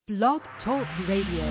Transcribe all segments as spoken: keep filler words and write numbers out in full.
Blog Talk Radio.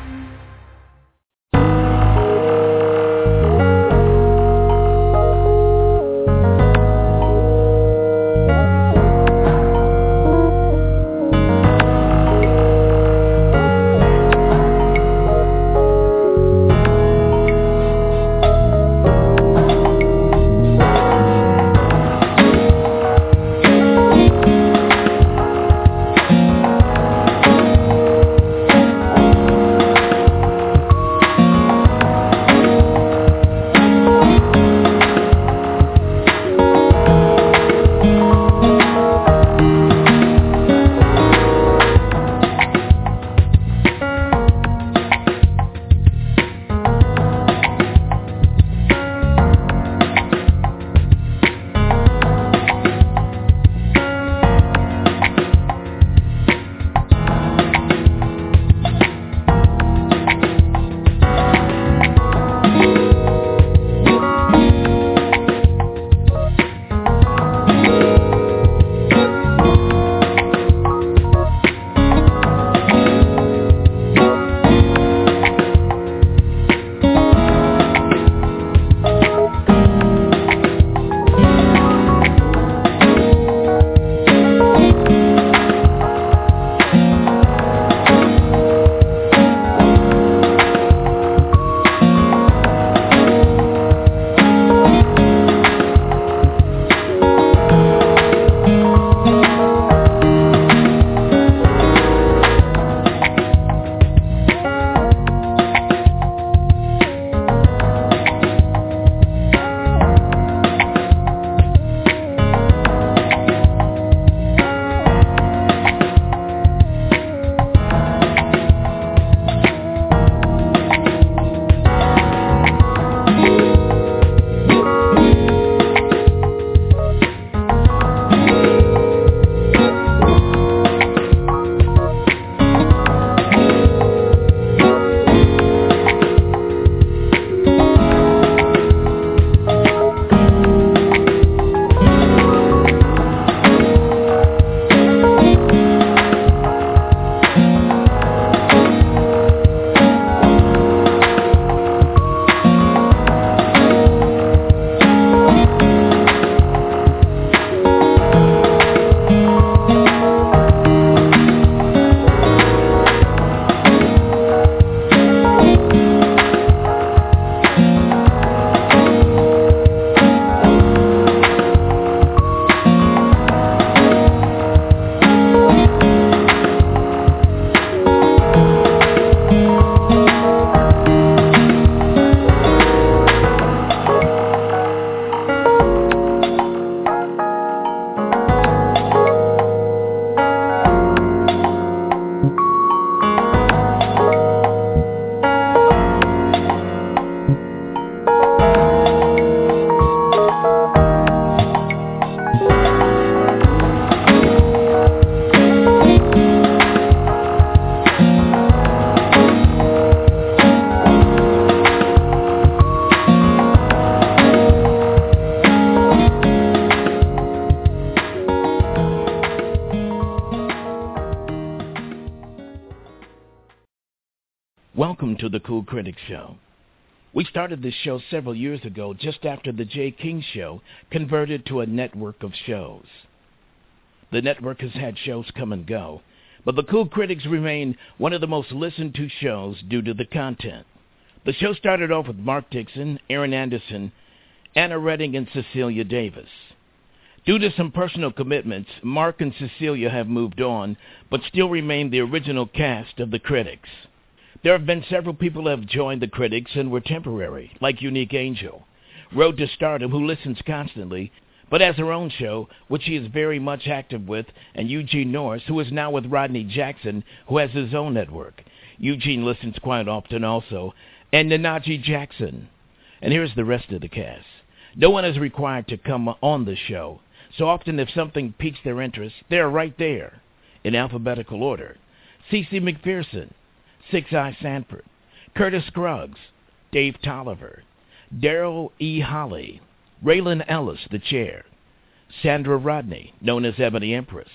Welcome to the Cool Critics Show. We started this show several years ago just after the Jay King Show converted to a network of shows. The network has had shows come and go, but the Cool Critics remain one of the most listened to shows due to the content. The show started off with Mark Dixon, Aaron Anderson, Anna Redding, and Cecilia Davis. Due to some personal commitments, Mark and Cecilia have moved on, but still remain the original cast of the Critics. There have been several people who have joined the Critics and were temporary, like Unique Angel, Road to Stardom, who listens constantly, but has her own show, which she is very much active with, and Eugene Norris, who is now with Rodney Jackson, who has his own network. Eugene listens quite often also, and Nanaji Jackson. And here's the rest of the cast. No one is required to come on the show, so often if something piques their interest, they're right there, in alphabetical order. Cece McPherson, Six Eye Sanford, Curtis Scruggs, Dave Tolliver, Daryl E. Holly, Raylan Ellis, the chair, Sandra Rodney, known as Ebony Empress,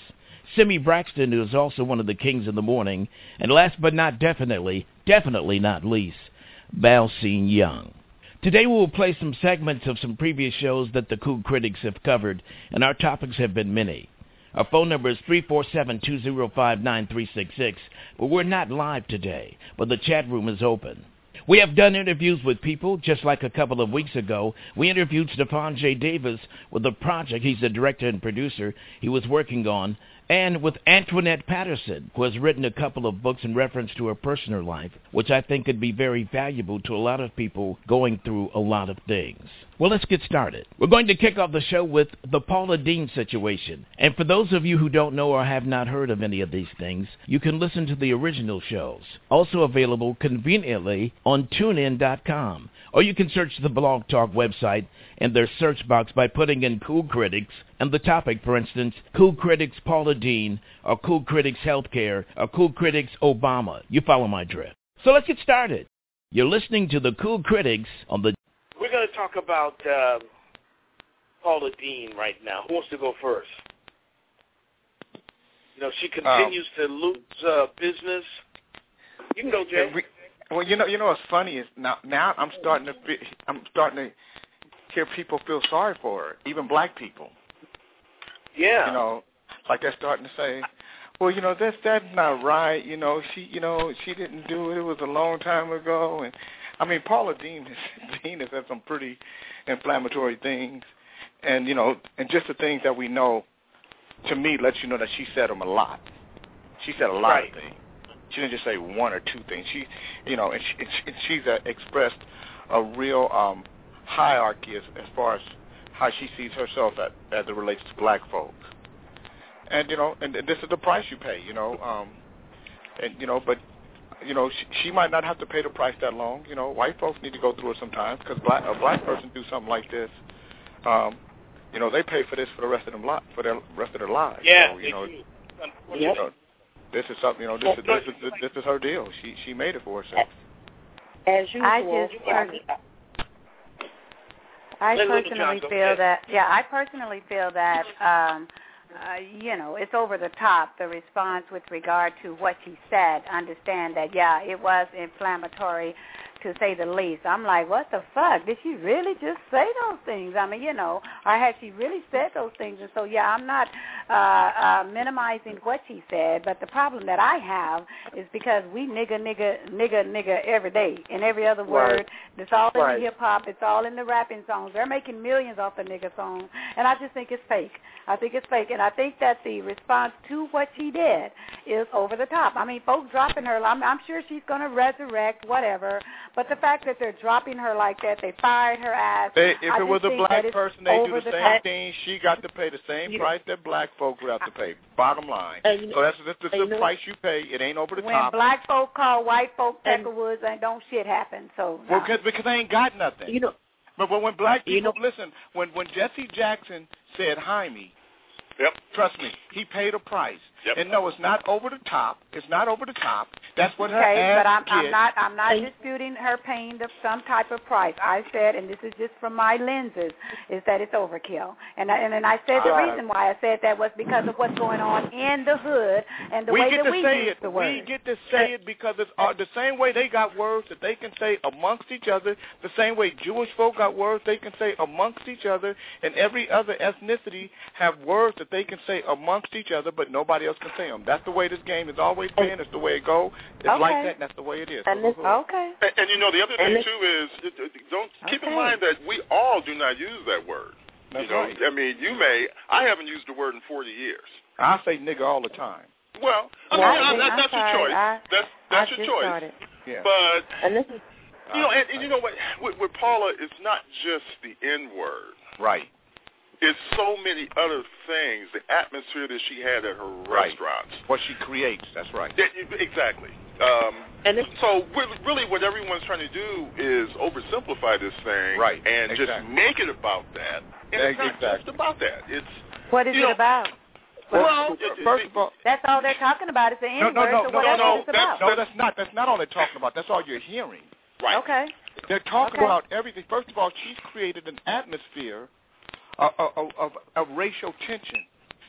Simi Braxton, who is also one of the Kings of the Morning. And last but not definitely, definitely not least, Balsine Young. Today we will play some segments of some previous shows that the Cool Critics have covered, and our topics have been many. Our phone number is three four seven, two zero five, nine three six six, but we're not live today, but the chat room is open. We have done interviews with people, just like a couple of weeks ago. We interviewed Stephon J. Davis with a project he's the director and producer he was working on, and with Antoinette Patterson, who has written a couple of books in reference to her personal life, which I think could be very valuable to a lot of people going through a lot of things. Well, let's get started. We're going to kick off the show with the Paula Deen situation. And for those of you who don't know or have not heard of any of these things, you can listen to the original shows, also available conveniently on tune in dot com. Or you can search the Blog Talk website in their search box by putting in Cool Critics and the topic, for instance, Cool Critics Paula Deen, or Cool Critics Healthcare, or Cool Critics Obama. You follow my drift. So let's get started. You're listening to the Cool Critics on the... We're going to talk about uh, Paula Deen right now. Who wants to go first? You know, she continues um, to lose uh, business. You can go, Jay. We, well, you know, you know what's funny is now, now I'm starting to, be, I'm starting to hear people feel sorry for her, even black people. Yeah. You know, like they're starting to say, well, you know, that's that's not right. You know, she, you know, she didn't do it. It was a long time ago. And I mean, Paula Deen has, Deen has said some pretty inflammatory things, and you know, and just the things that we know, to me, lets you know that she said them a lot. She said a lot right. of things. She didn't just say one or two things. She, you know, and, she, and she's uh, expressed a real um, hierarchy as, as far as how she sees herself at, as it relates to black folks. And, you know, and this is the price you pay, you know. Um, and, you know, but, you know, she, she might not have to pay the price that long. You know, white folks need to go through it sometimes because black, a black person do something like this, um, you know, they pay for this for the rest of them li- for the rest of their lives. Yeah. So, you know, yep. you know, this is something, you know, this is, this is, this is her deal. She she made it for herself. As usual, I just pers- I personally feel that, yeah, I personally feel that, um, uh, you know, it's over the top, the response with regard to what she said. Understand that, yeah, it was inflammatory, to say the least. I'm like, what the fuck? Did she really just say those things? I mean, you know, or has she really said those things? And so, yeah, I'm not uh, uh, minimizing what she said, but the problem that I have is because we nigga, nigga, nigga, nigga every day, and every other word. Right. It's all in right. the hip-hop. It's all in the rapping songs. They're making millions off the nigga song, and I just think it's fake. I think it's fake, and I think that the response to what she did is over the top. I mean, folks dropping her, I'm, I'm sure she's going to resurrect, whatever, but the fact that they're dropping her like that, they fired her ass. They, if I it was a black person, they do the, the same top. thing. She got to pay the same you price that black folk would have to pay. Bottom line. And, you so that's, that's, that's the know, price you pay. It ain't over the when top. When black folk call white folk peckerwoods, and don't shit happen. So well, no. because because they ain't got nothing. You know, but, but when black people you know, listen, when when Jesse Jackson said Jaime, yep. trust me, he paid a price. Yep. And no, it's not over the top. It's not over the top. That's what her okay, ass but I'm, gets. I'm not. I'm not disputing her paying the, some type of price. I said, and this is just from my lenses, is that it's overkill. And I, and then I said the Uh, reason why I said that was because of what's going on in the hood and the we way get that to we say use it. the word. We get to say it because it's uh, the same way they got words that they can say amongst each other, the same way Jewish folk got words they can say amongst each other, and every other ethnicity have words that they can say amongst each other, but nobody else can say them. That's the way this game has always been. It's the way it goes. It's okay. like that, and that's the way it is. And this, okay. And, and you know, the other thing, And too, is it, it, don't keep Okay. in mind that we all do not use that word. That's you know, right. I mean, you may. I haven't used the word in forty years. I say nigga all the time. Well, I Well, mean, I I, think- that, I'm that's your sorry. choice. I- that's I that's your just choice. started. Yeah. But and this is you know, and, and you know what? With, with Paula, it's not just the N word. Right. It's so many other things. The atmosphere that she had at her Right. restaurants. What she creates. That's right. That, exactly. Um, and this, so really, what everyone's trying to do is oversimplify this thing, Right. and Exactly. just make it about that. And it's not Exactly. just about that. It's What is you it know, about? well, it, it, First of all, That's all they're talking about is the no, N no, word. no, so no, what no, else no, is it that's- about? no, that's not. That's not all they're talking about. That's all you're hearing. right. Okay. They're talking Okay. about everything. First of all, she's created an atmosphere of, of, of, of racial tension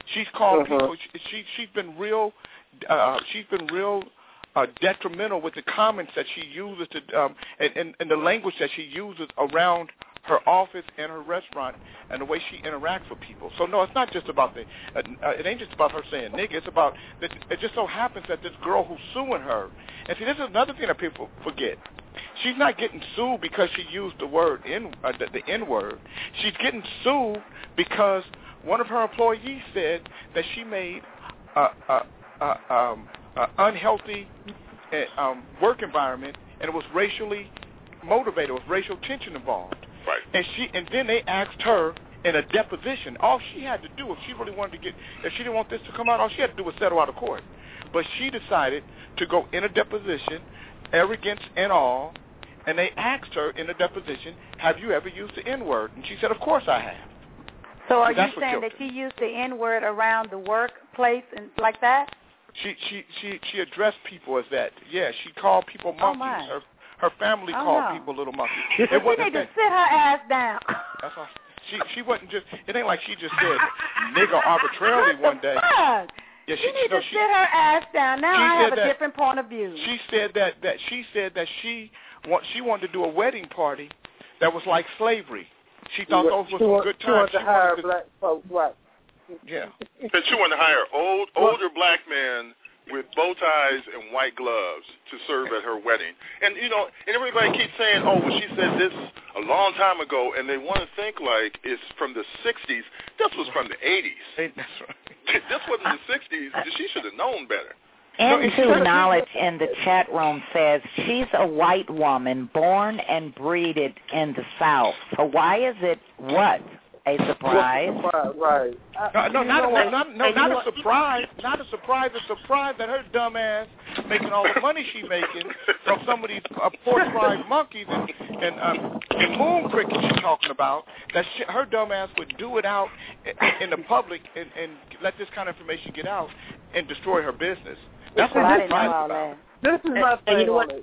She's called uh-huh. people. She, she she's been real. Uh, she's been real uh, detrimental with the comments that she uses to, um, and, and and the language that she uses around her office and her restaurant, and the way she interacts with people. So no, it's not just about the. Uh, uh, it ain't just about her saying nigga. It's about. That it just so happens that this girl who's suing her, and see, this is another thing that people forget. She's not getting sued because she used the word in uh, the, the N word. She's getting sued because one of her employees said that she made a, a, a, um, a unhealthy uh, um, work environment, and it was racially motivated. It was racial tension involved. Right. And she and then they asked her in a deposition. All she had to do, if she really wanted to get, if she didn't want this to come out, all she had to do was settle out of court. But she decided to go in a deposition, arrogance and all, and they asked her in a deposition, have you ever used the N-word? And she said, of course I have. So are so you saying that she used the N-word around the workplace and like that? She she she she addressed people as that. Yeah, she called people monkeys. Oh my. Her her family oh called no. people little monkeys. It she need to sit her ass down. That's all. She she wasn't just. It ain't like she just said nigga arbitrarily what one day. Fuck? Yeah, she, she, she need no, to she, sit her ass down. Now I have a that, different point of view. She said that that she said that she want she wanted to do a wedding party that was like slavery. She thought those were some good times. She wanted to she hire wanted to, black folks, right? Yeah. And she wanted to hire old older black men with bow ties and white gloves to serve at her wedding. And, you know, and everybody keeps saying, oh, well, she said this a long time ago, and they want to think like it's from the sixties. This was from the eighties. That's right. This wasn't the sixties. She should have known better. Into Knowledge in the chat room says she's a white woman born and breeded in the South. So why is it what? A surprise? Right. No, no, not, not, not, no, not a surprise. Not a surprise. A surprise that her dumb ass making all the money she making from some of these uh, pork-fried monkeys and and, um, and moon crickets she's talking about. That she, her dumb ass would do it out in, in the public and, and let this kind of information get out and destroy her business. That's what I'm surprised about. This is my thing. You know what?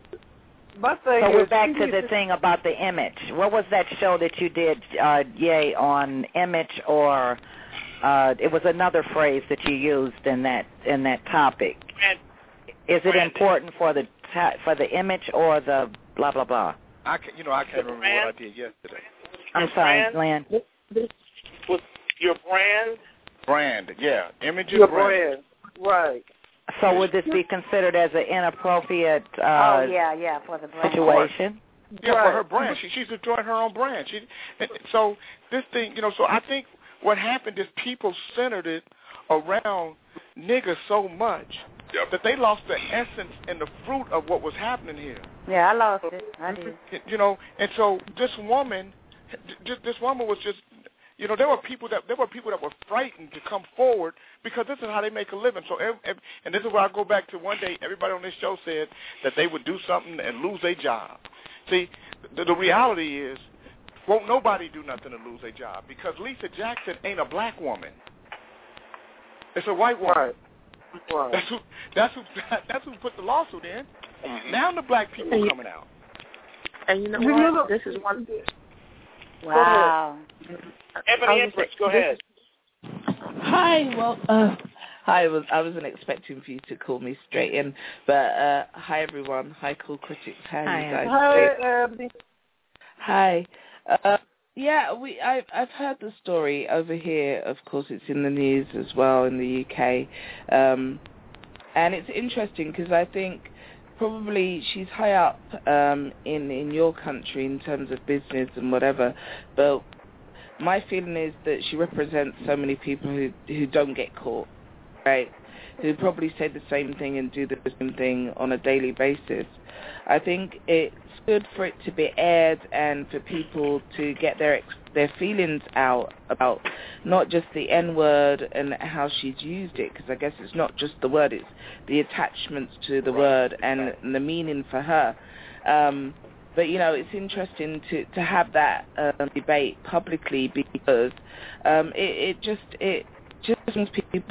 My thing so is, we're back to the thing about the image. What was that show that you did, uh, Yay, on image, or uh, it was another phrase that you used in that in that topic? Is it important for the for the image or the blah blah blah? I can, you know I can't remember what I did yesterday. I'm sorry, Glenn. Was your brand? Brand, yeah, image is your brand. brand, right? So would this be considered as an inappropriate uh, oh, yeah, yeah, for the brand. situation? Yeah, right. for her brand. She, she's enjoying her own brand. She, so this thing, you know, so I think what happened is people centered it around niggas so much yep. that they lost the essence and the fruit of what was happening here. Yeah, I lost it. I did. You know, and so this woman, this woman was just, you know, there were people that there were people that were frightened to come forward because this is how they make a living. So, every, every, and this is where I go back to one day. Everybody on this show said that they would do something and lose their job. See, the, the reality is, won't nobody do nothing to lose their job because Lisa Jackson ain't a black woman. It's a white woman. Right. Right. That's who. That's who. That's who put the lawsuit in. Mm-hmm. Now the black people are coming out. And you know what? This is one. Wow. Ebony Empress, go ahead. Hi. Well, uh, hi. I was I wasn't expecting for you to call me straight in, but uh, hi everyone. Hi, Cool Critics. How are you guys doing? Hi, Abby. Hi. Uh, yeah, we. I've I've heard the story over here. Of course, it's in the news as well in the U K, um, and it's interesting because I think probably she's high up um, in in your country in terms of business and whatever, but my feeling is that she represents so many people who who don't get caught, right? Who probably say the same thing and do the same thing on a daily basis. I think it's good for it to be aired and for people to get their their feelings out about not just the N-word and how she's used it, because I guess it's not just the word, it's the attachments to the word and, and the meaning for her. Um, but, you know, it's interesting to, to have that um, debate publicly because um, it, it just it just brings people back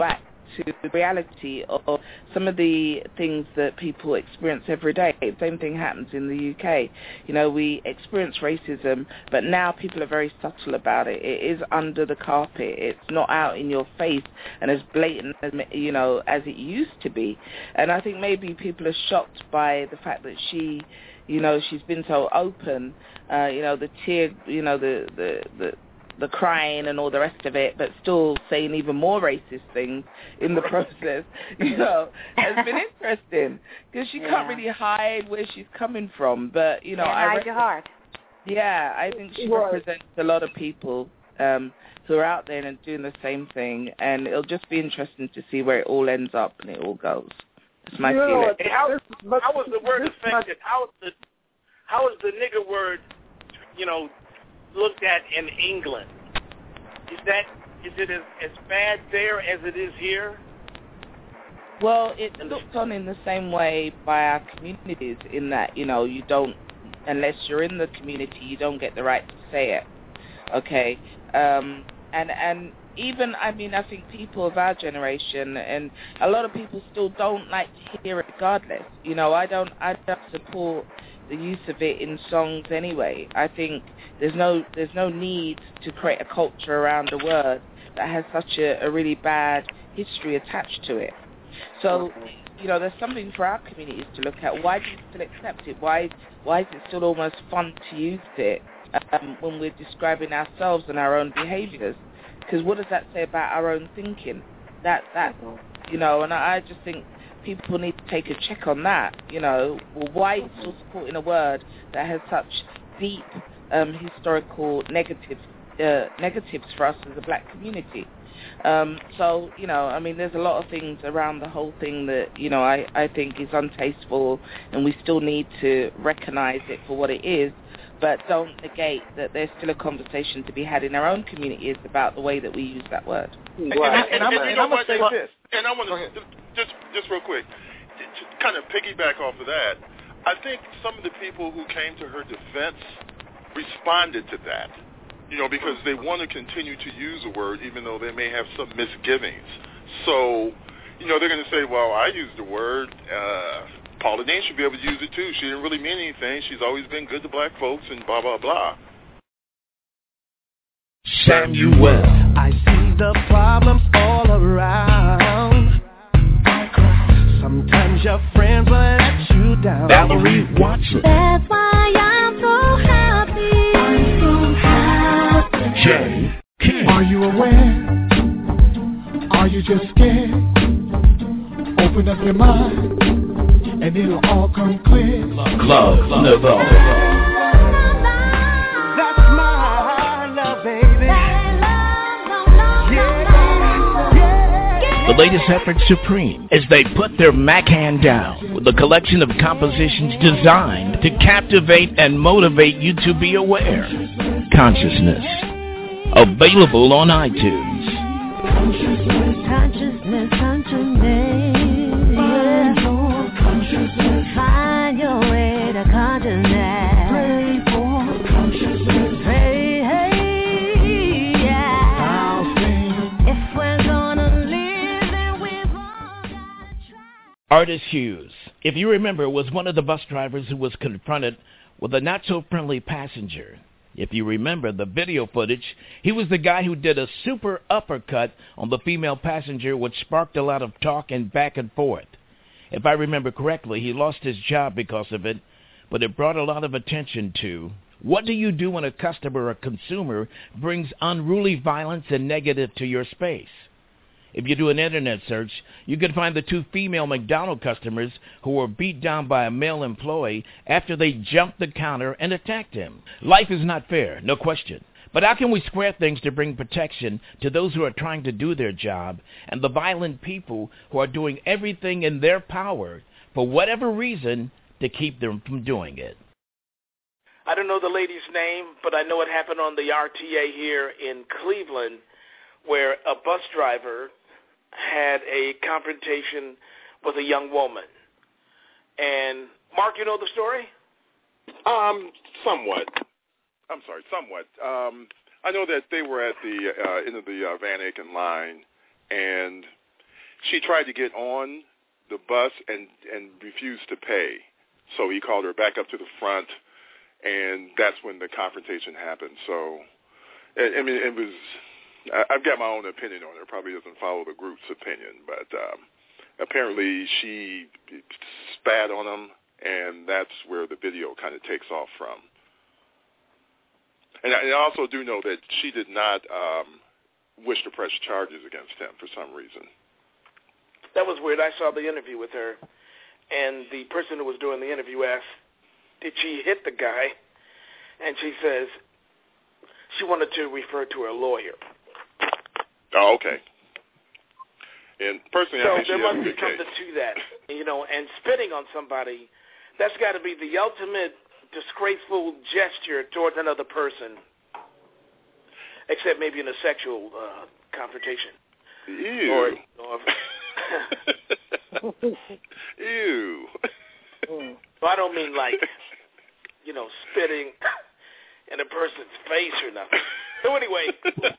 to the reality of some of the things that people experience every day. The same thing happens in the U K. You know, we experience racism, but now people are very subtle about it. It is under the carpet. It's not out in your face and as blatant as, you know, as it used to be. And I think maybe people are shocked by the fact that she, you know, she's been so open, uh, you know, the tear, you know, the, the, the, the crying and all the rest of it, but still saying even more racist things in the process, you know, has been interesting because she yeah. can't really hide where she's coming from. But, you know, can't I hide reckon, your heart. Yeah, I think she right. represents a lot of people um, who are out there and doing the same thing, and it'll just be interesting to see where it all ends up and it all goes. That's my you feeling. Know, how, how was the word affected? How is the how is the nigger word, you know, looked at in England? Is that is it as, as bad there as it is here? Well, it's looked on in the same way by our communities in that, you know, you don't, unless you're in the community, you don't get the right to say it. Okay, um, and and even, I mean, I think people of our generation and a lot of people still don't like to hear it regardless. You know, I don't, I don't support the use of it in songs anyway. I think there's no, there's no need to create a culture around a word that has such a, a really bad history attached to it. So, you know, there's something for our communities to look at. Why do you still accept it? Why, why is it still almost fun to use it um, when we're describing ourselves and our own behaviors? Because what does that say about our own thinking? That, that, you know, and I, I just think people need to take a check on that. You know, well, why are you still supporting a word that has such deep um, historical negatives, uh, negatives for us as a black community? Um, so, you know, I mean, there's a lot of things around the whole thing that, you know, I, I think is untasteful, and we still need to recognize it for what it is, but don't negate that there's still a conversation to be had in our own communities about the way that we use that word. And, and, and, and, and, and I'm going to say this, and I want to, just, just real quick, to kind of piggyback off of that, I think some of the people who came to her defense responded to that. You know, because they want to continue to use a word even though they may have some misgivings. So, you know, they're going to say, well, I used the word. Uh, Paula Deen should be able to use it too. She didn't really mean anything. She's always been good to black folks and blah, blah, blah. Samuel. I see the problems all around. Sometimes your friends will let you down. Valerie Watson. That's why I'm so happy. I'm so happy. Jay King. Are you aware? Are you just scared? Open up your mind, and it'll all come clear. Club Nouveau. That's my love, baby. The latest effort, Supreme, as they put their Mac hand down with a collection of compositions designed to captivate and motivate you to be aware. Consciousness. Available on iTunes. Consciousness, consciousness, consciousness. Find your consciousness. Find your way to consciousness. Pray for consciousness. Pray, hey, yeah. I'll sing. If we're gonna live, then we've all gotta try. Artis Hughes, if you remember, was one of the bus drivers who was confronted with a not-so-friendly passenger. If you remember the video footage, he was the guy who did a super uppercut on the female passenger, which sparked a lot of talk and back and forth. If I remember correctly, he lost his job because of it, but it brought a lot of attention to what do you do when a customer or consumer brings unruly violence and negative to your space? If you do an internet search, you can find the two female McDonald's customers who were beat down by a male employee after they jumped the counter and attacked him. Life is not fair, no question. But how can we square things to bring protection to those who are trying to do their job and the violent people who are doing everything in their power, for whatever reason, to keep them from doing it? I don't know the lady's name, but I know it happened on the R T A here in Cleveland, where a bus driver had a confrontation with a young woman. And, Mark, you know the story? Um, somewhat. I'm sorry, somewhat. Um, I know that they were at the uh, end of the uh, Van Aken line, and she tried to get on the bus and, and refused to pay. So he called her back up to the front, and that's when the confrontation happened. So, I, I mean, it was, I, I've got my own opinion on it. It probably doesn't follow the group's opinion, but um, apparently she spat on him, and that's where the video kind of takes off from. And I, and I also do know that she did not um, wish to press charges against him for some reason. That was weird. I saw the interview with her, and the person who was doing the interview asked, did she hit the guy? And she says she wanted to refer to her lawyer. Oh, okay. And personally, so I think there she must has a be good something case. to that, you know, and spitting on somebody, that's got to be the ultimate disgraceful gesture towards another person, except maybe in a sexual uh, confrontation. Ew. Or, or Ew. Well, I don't mean like, you know, spitting in a person's face or nothing. So anyway.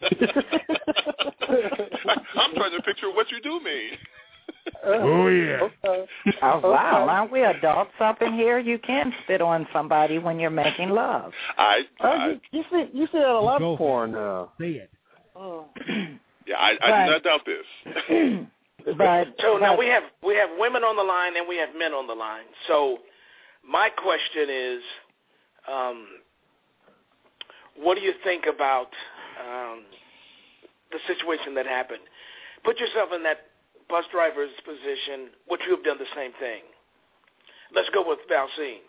I'm trying to picture what you do mean. Oh, yeah. Okay. Oh, wow. Aren't we adults up in here? You can spit on somebody when you're making love. I, Oh, I you, you see, you see that a lot of porn now. Say it. Oh. Yeah, I, I But- do not doubt this. But So now but- we have we have women on the line and we have men on the line. So my question is, um, what do you think about um, the situation that happened? Put yourself in that bus driver's position. Would you have done the same thing? Let's go with Valcine.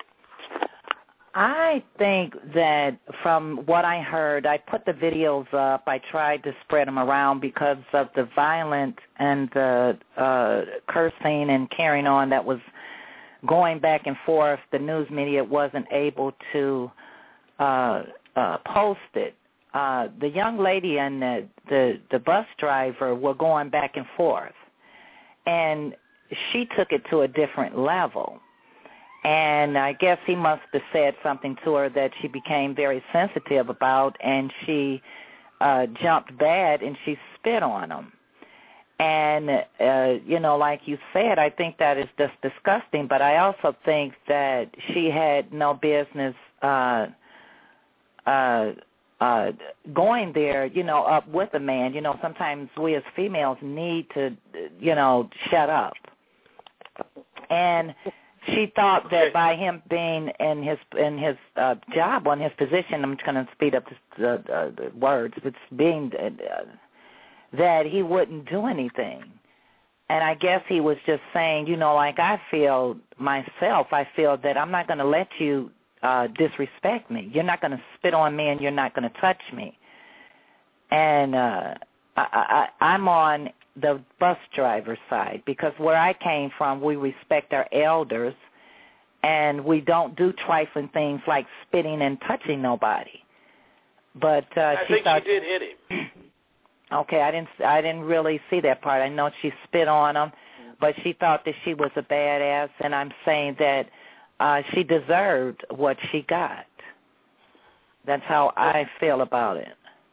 I think that from what I heard, I put the videos up. I tried to spread them around because of the violence and the uh, cursing and carrying on that was going back and forth. The news media wasn't able to uh, uh, post it. Uh, the young lady and the, the, the bus driver were going back and forth, and she took it to a different level. And I guess he must have said something to her that she became very sensitive about, and she uh, jumped bad and she spit on him. And, uh, you know, like you said, I think that is just disgusting, but I also think that she had no business uh, uh, uh, going there, you know, up with a man. You know, sometimes we as females need to, you know, shut up. And she thought that by him being in his in his uh, job, on his position, I'm just going to speed up the, uh, the words, it's being uh, that he wouldn't do anything. And I guess he was just saying, you know, like I feel myself, I feel that I'm not going to let you uh, disrespect me. You're not going to spit on me and you're not going to touch me. And uh, I, I, I'm on the bus driver's side, because where I came from, we respect our elders, and we don't do trifling things like spitting and touching nobody. But uh, I she think thought, she did hit him. Okay, I didn't. I didn't really see that part. I know she spit on him, but she thought that she was a badass, and I'm saying that uh, she deserved what she got. That's how I feel about it.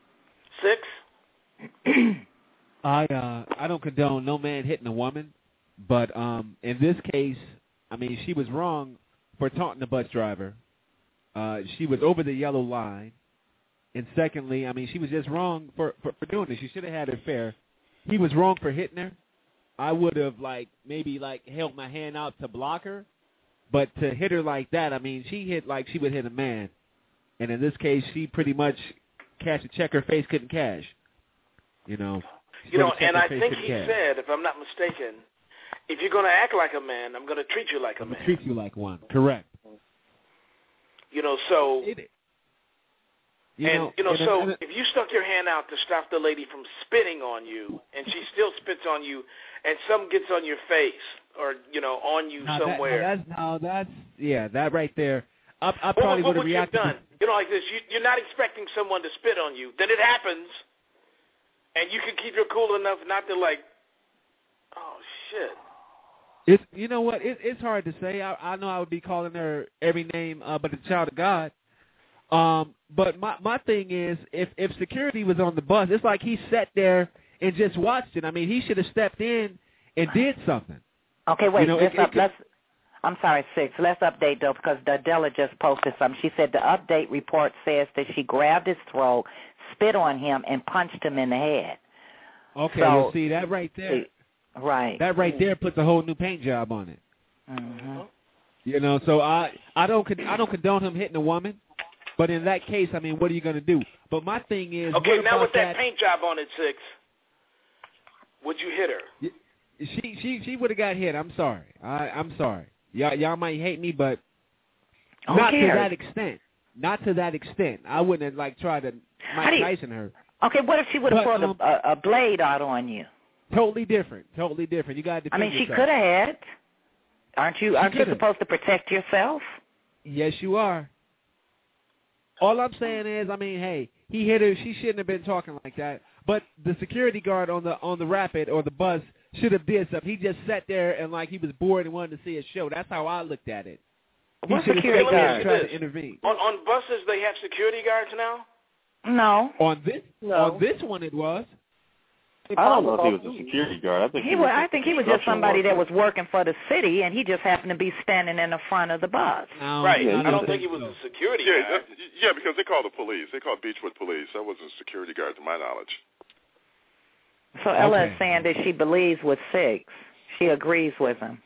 Six. I uh I don't condone no man hitting a woman, but um in this case, I mean, she was wrong for taunting the bus driver. Uh, she was over the yellow line, and secondly, I mean, she was just wrong for for, for doing it. She should have had it fair. He was wrong for hitting her. I would have like maybe like held my hand out to block her, but to hit her like that, I mean, she hit like she would hit a man, and in this case, she pretty much cashed a check her face couldn't cash. You know. You know, and I think he said, if I'm not mistaken, if you're going to act like a man, I'm going to treat you like a I'm man. treat you like one. Correct. You know, so, It, you and, know, you know, and, so and, if you stuck your hand out to stop the lady from spitting on you, and she still spits on you, and some gets on your face, or, you know, on you now somewhere. That, now that's, now that's, yeah, that right there. I, I what, probably what would have would you have reacted. done? You know, like this, you, you're not expecting someone to spit on you. Then it happens. And you can keep your cool enough not to like, oh shit. It's you know what? It, it's hard to say. I, I know I would be calling her every name, uh, but the child of God. Um, but my my thing is, if if security was on the bus, it's like he sat there and just watched it. I mean, he should have stepped in and did something. Okay, wait. You know, let's it, up, it, let's. I'm sorry, Six. Let's update though, because Adela just posted something. She said the update report says that she grabbed his throat, spit on him, and punched him in the head. Okay, so, you see that right there. Right. That right there puts a whole new paint job on it. Mm-hmm. You know, so I I don't I don't condone him hitting a woman, but in that case, I mean, what are you going to do? But my thing is, okay, what now about with that, that paint job on it, Six, would you hit her? She she she would have got hit. I'm sorry. I I'm sorry. Y'all y'all might hate me, but Who not cares? to that extent. Not to that extent. I wouldn't have like tried to Mike you, Tyson her. Okay, what if she would have But, pulled um, a, a blade out on you? Totally different. Totally different. You got to. I mean, she yourself. could have had. Aren't you? She Aren't you could've. supposed to protect yourself? Yes, you are. All I'm saying is, I mean, hey, he hit her. She shouldn't have been talking like that. But the security guard on the on the Rapid or the bus should have did something. He just sat there and like he was bored and wanted to see a show. That's how I looked at it. He What should have security sat there and guard? tried to intervene. On, on buses, they have security guards now? No. On this No. on this one, it was. I don't know if he was a security guard. I think He he was. was I think he was just construction somebody that worker. was working for the city, and he just happened to be standing in the front of the bus. No, right. yeah, I I don't think think he was so. a security Yeah, guard. uh, yeah, because they called the police. They called Beechwood police. That wasn't a security guard, to my knowledge. So Ella Okay. is saying that she believes with Six. She agrees with him.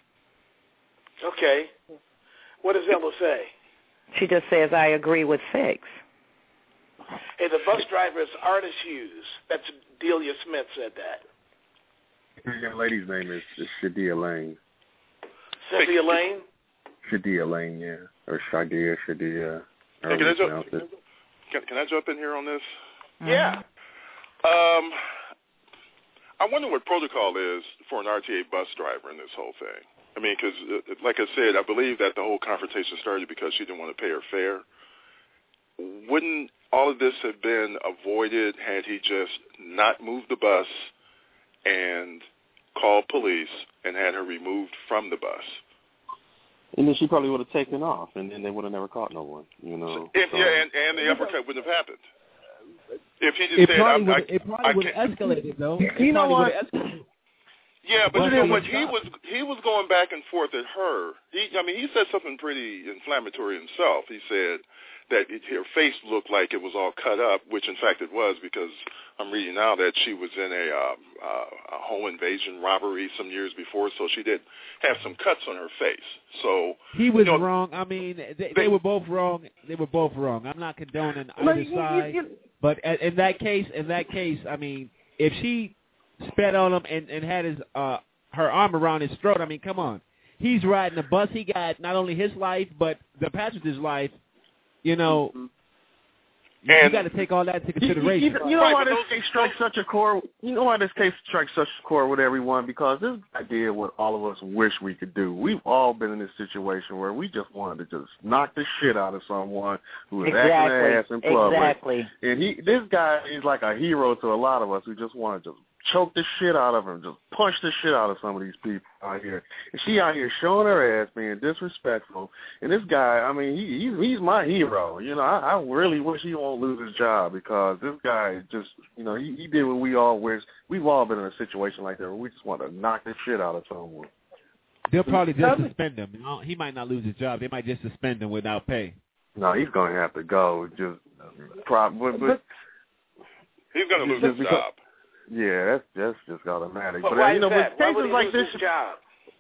Okay. What does Ella say? She just says, "I agree with Six." Hey, the bus driver is Artis Hughes. That's Delia Smith said that. The young lady's name is, is Shadia Lane. Cynthia Lane? Shadia Lane, yeah. Or Shadia, Shadia. Hey, can, I jump, pronounce it. can, can I jump in here on this? Yeah. Um, I wonder what protocol is for an R T A bus driver in this whole thing. I mean, because, uh, like I said, I believe that the whole confrontation started because she didn't want to pay her fare. Wouldn't all of this have been avoided had he just not moved the bus and called police and had her removed from the bus? And then she probably would have taken off, and then they would have never caught no one, you know. If, so. yeah, and, and the uppercut wouldn't have happened. If he just It said, probably I'm, would. I, It probably I would have can't- escalated though. You It know probably what? would've escalated. Yeah, but But you know he what? was He not. was he was going back and forth at her. He, I mean, he said something pretty inflammatory himself. He said that it, her face looked like it was all cut up, which in fact it was, because I'm reading now that she was in a, um, uh, a home invasion robbery some years before, so she did have some cuts on her face. So He was you know, wrong. I mean, they, they- they were both wrong. They were both wrong. I'm not condoning Like, either you- you- side, you- but a- in that case, in that case, I mean, if she spat on him and, and had his uh, her arm around his throat, I mean, come on. He's riding the bus. He got not only his life but the passenger's life. You know, Mm-hmm. you And- got to take all that into You, you, consideration. you know Right, why but this those- case strikes such a chord? You know why this case strikes such a chord with everyone? Because this guy did what all of us wish we could do. We've all been in this situation where we just wanted to just knock the shit out of someone who was acting Exactly. an ass in public. Exactly. And he, this guy is like a hero to a lot of us who just want to just choke the shit out of him, just punch the shit out of some of these people out here. And she out here showing her ass, being disrespectful. And this guy, I mean, he, he's he's my hero. You know, I, I really wish he won't lose his job, because this guy just, you know, he, he did what we all wish. We've all been in a situation like that where we just want to knock the shit out of someone. They'll probably just suspend him. You know, he might not lose his job. They might just suspend him without pay. No, he's going to have to go. Just, prob- but, but he's going to lose just his because- job. yeah, that's that's just automatic. But But, why uh, you know, is that? but Why cases would he like lose this, his job?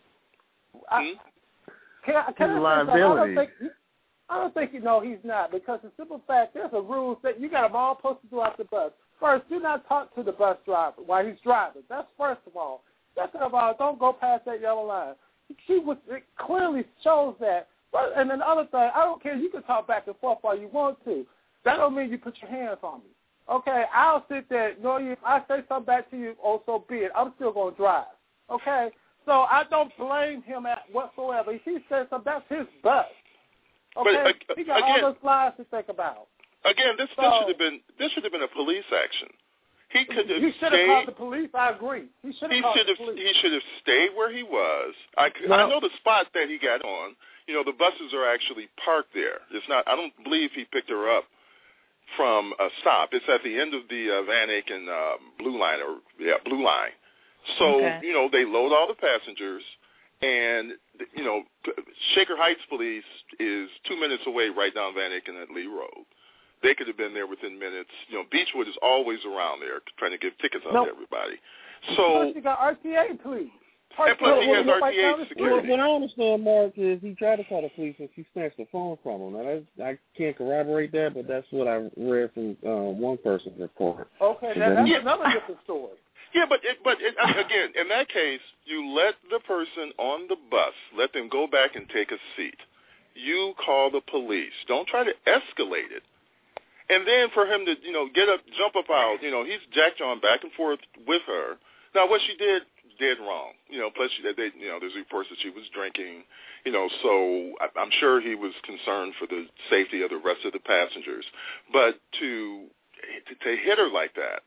Hmm? Can I, can He's I a say something? I don't liability. think I don't think you know he's not, because the simple fact, there's a rule that you got them all posted throughout the bus. First, do not talk to the bus driver while he's driving. That's first of all. Second of all, don't go past that yellow line. She was it clearly shows that. But, and then the other thing, I don't care. You can talk back and forth while you want to. That don't mean you put your hands on me. Okay, I'll sit there. You know, if I say something back to you, oh, so be it. I'm still going to drive. Okay? So I don't blame him at whatsoever. If he said something, that's his bus. Okay? But, uh, he got again- all those lives to think about. Again, this, So- this should have been this should have been a police action. He could have He should have stayed. called the police. I agree. He should He have called should the have police. he should have stayed where he was. I, No. I know the spot that he got on. You know, the buses are actually parked there. It's not. I don't believe he picked her up from a stop. It's at the end of the uh, Van Aken uh, Blue Line, or yeah, Blue Line. So, Okay. you know, they load all the passengers, and, you know, Shaker Heights Police is two minutes away right down Van Aken and Lee Road. They could have been there within minutes. You know, Beechwood is always around there trying to give tickets out Nope. to everybody. So, Plus you got R T A police. and plus he has R T A security. What I understand, Mark, is he tried to call the police and she snatched the phone from him. Now, that's, I can't corroborate that, but that's what I read from uh, one person's report. Okay, that, that's another different story. Yeah, but it, but it, again, in that case, you let the person on the bus, let them go back and take a seat. You call the police. Don't try to escalate it. And then for him to, you know, get up, jump up out, you know, he's jack-jawing back and forth with her. Now, what she did, did wrong. You know, plus, she, they, you know, there's reports that she was drinking, you know, so I, I'm sure he was concerned for the safety of the rest of the passengers. But to to, to hit her like that,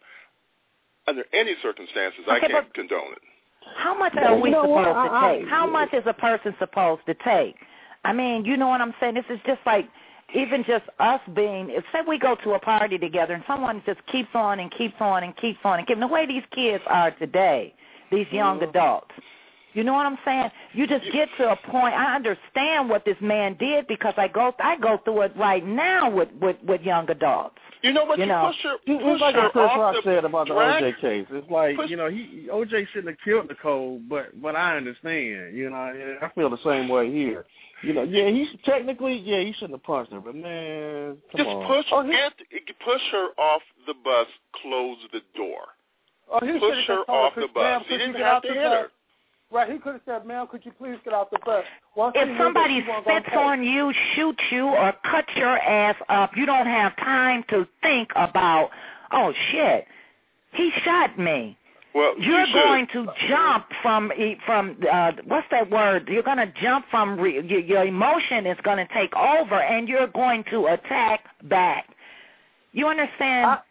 under any circumstances, Okay, I can't condone it. How much are we You know supposed what? to I- I- take? How much is a person supposed to take? I mean, you know what I'm saying? This is just like even just us being, if say we go to a party together and someone just keeps on and keeps on and keeps on and keeps, the way these kids are today, these young Mm-hmm. adults, you know what I'm saying? You just get to a point, I understand what this man did because I go I go through it right now with, with, with young adults. You know what? You You, know. push her, It's push like her what Chris off Rock the said about the drag- O J case. It's like, push- you know, he O J shouldn't have killed Nicole, but but I understand. You know, and I feel the same way here. You know, yeah, he's technically, yeah, he shouldn't have punched her, but man, come Just on. push, Oh, he- get, push her off the bus, close the door. Oh, he Push should've her just told off her, the "Ma'am, bus. could He you didn't get have out to the hit bus?" her. Right, he could have said, "Ma'am, could you please get out the bus?" Once he If knew somebody that she wasn't gonna spits take it. on you, shoots you, or cuts your ass up, you don't have time to think about, oh, shit, he shot me. Well, You're you going should. to jump from, from uh, what's that word? You're going to jump from, re, your, your emotion is going to take over, and you're going to attack back. You understand? I,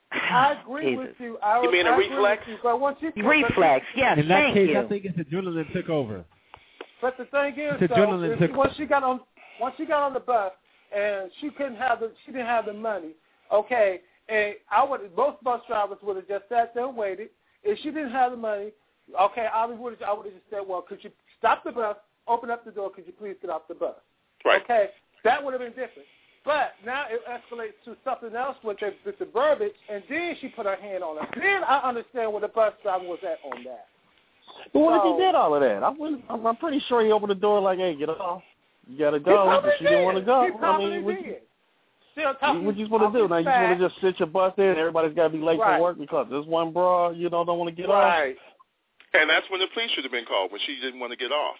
I agree Jesus. with you. I, You mean a I agree reflex? with you, but once you put Reflex, yes, In that thank case, you. I think it's adrenaline took over. But the thing is, The though, adrenaline if, took- once she got on, once she got on the bus and she couldn't have the, she didn't have the money. Okay, and I would, most bus drivers would have just sat there and waited. If she didn't have the money, okay, I would have, I would have just said, well, could you stop the bus, open up the door, could you please get off the bus? Right. Okay, that would have been different. But now it escalates to something else with the, with the verbiage, and then she put her hand on her. Then I understand where the bus driver was at on that. But what So- if he did all of that? I wouldn't, I'm, I'm pretty sure he opened the door like, hey, get off. You got to He go, probably but she didn't want to did. go. He I probably mean, what, did. Still talking, what you supposed to do? Now, you talking want to just sit your bus there and everybody's got to be late Right. for work because this one bra, you know, don't want to get Right. And that's when the police should have been called, when she didn't want to get off.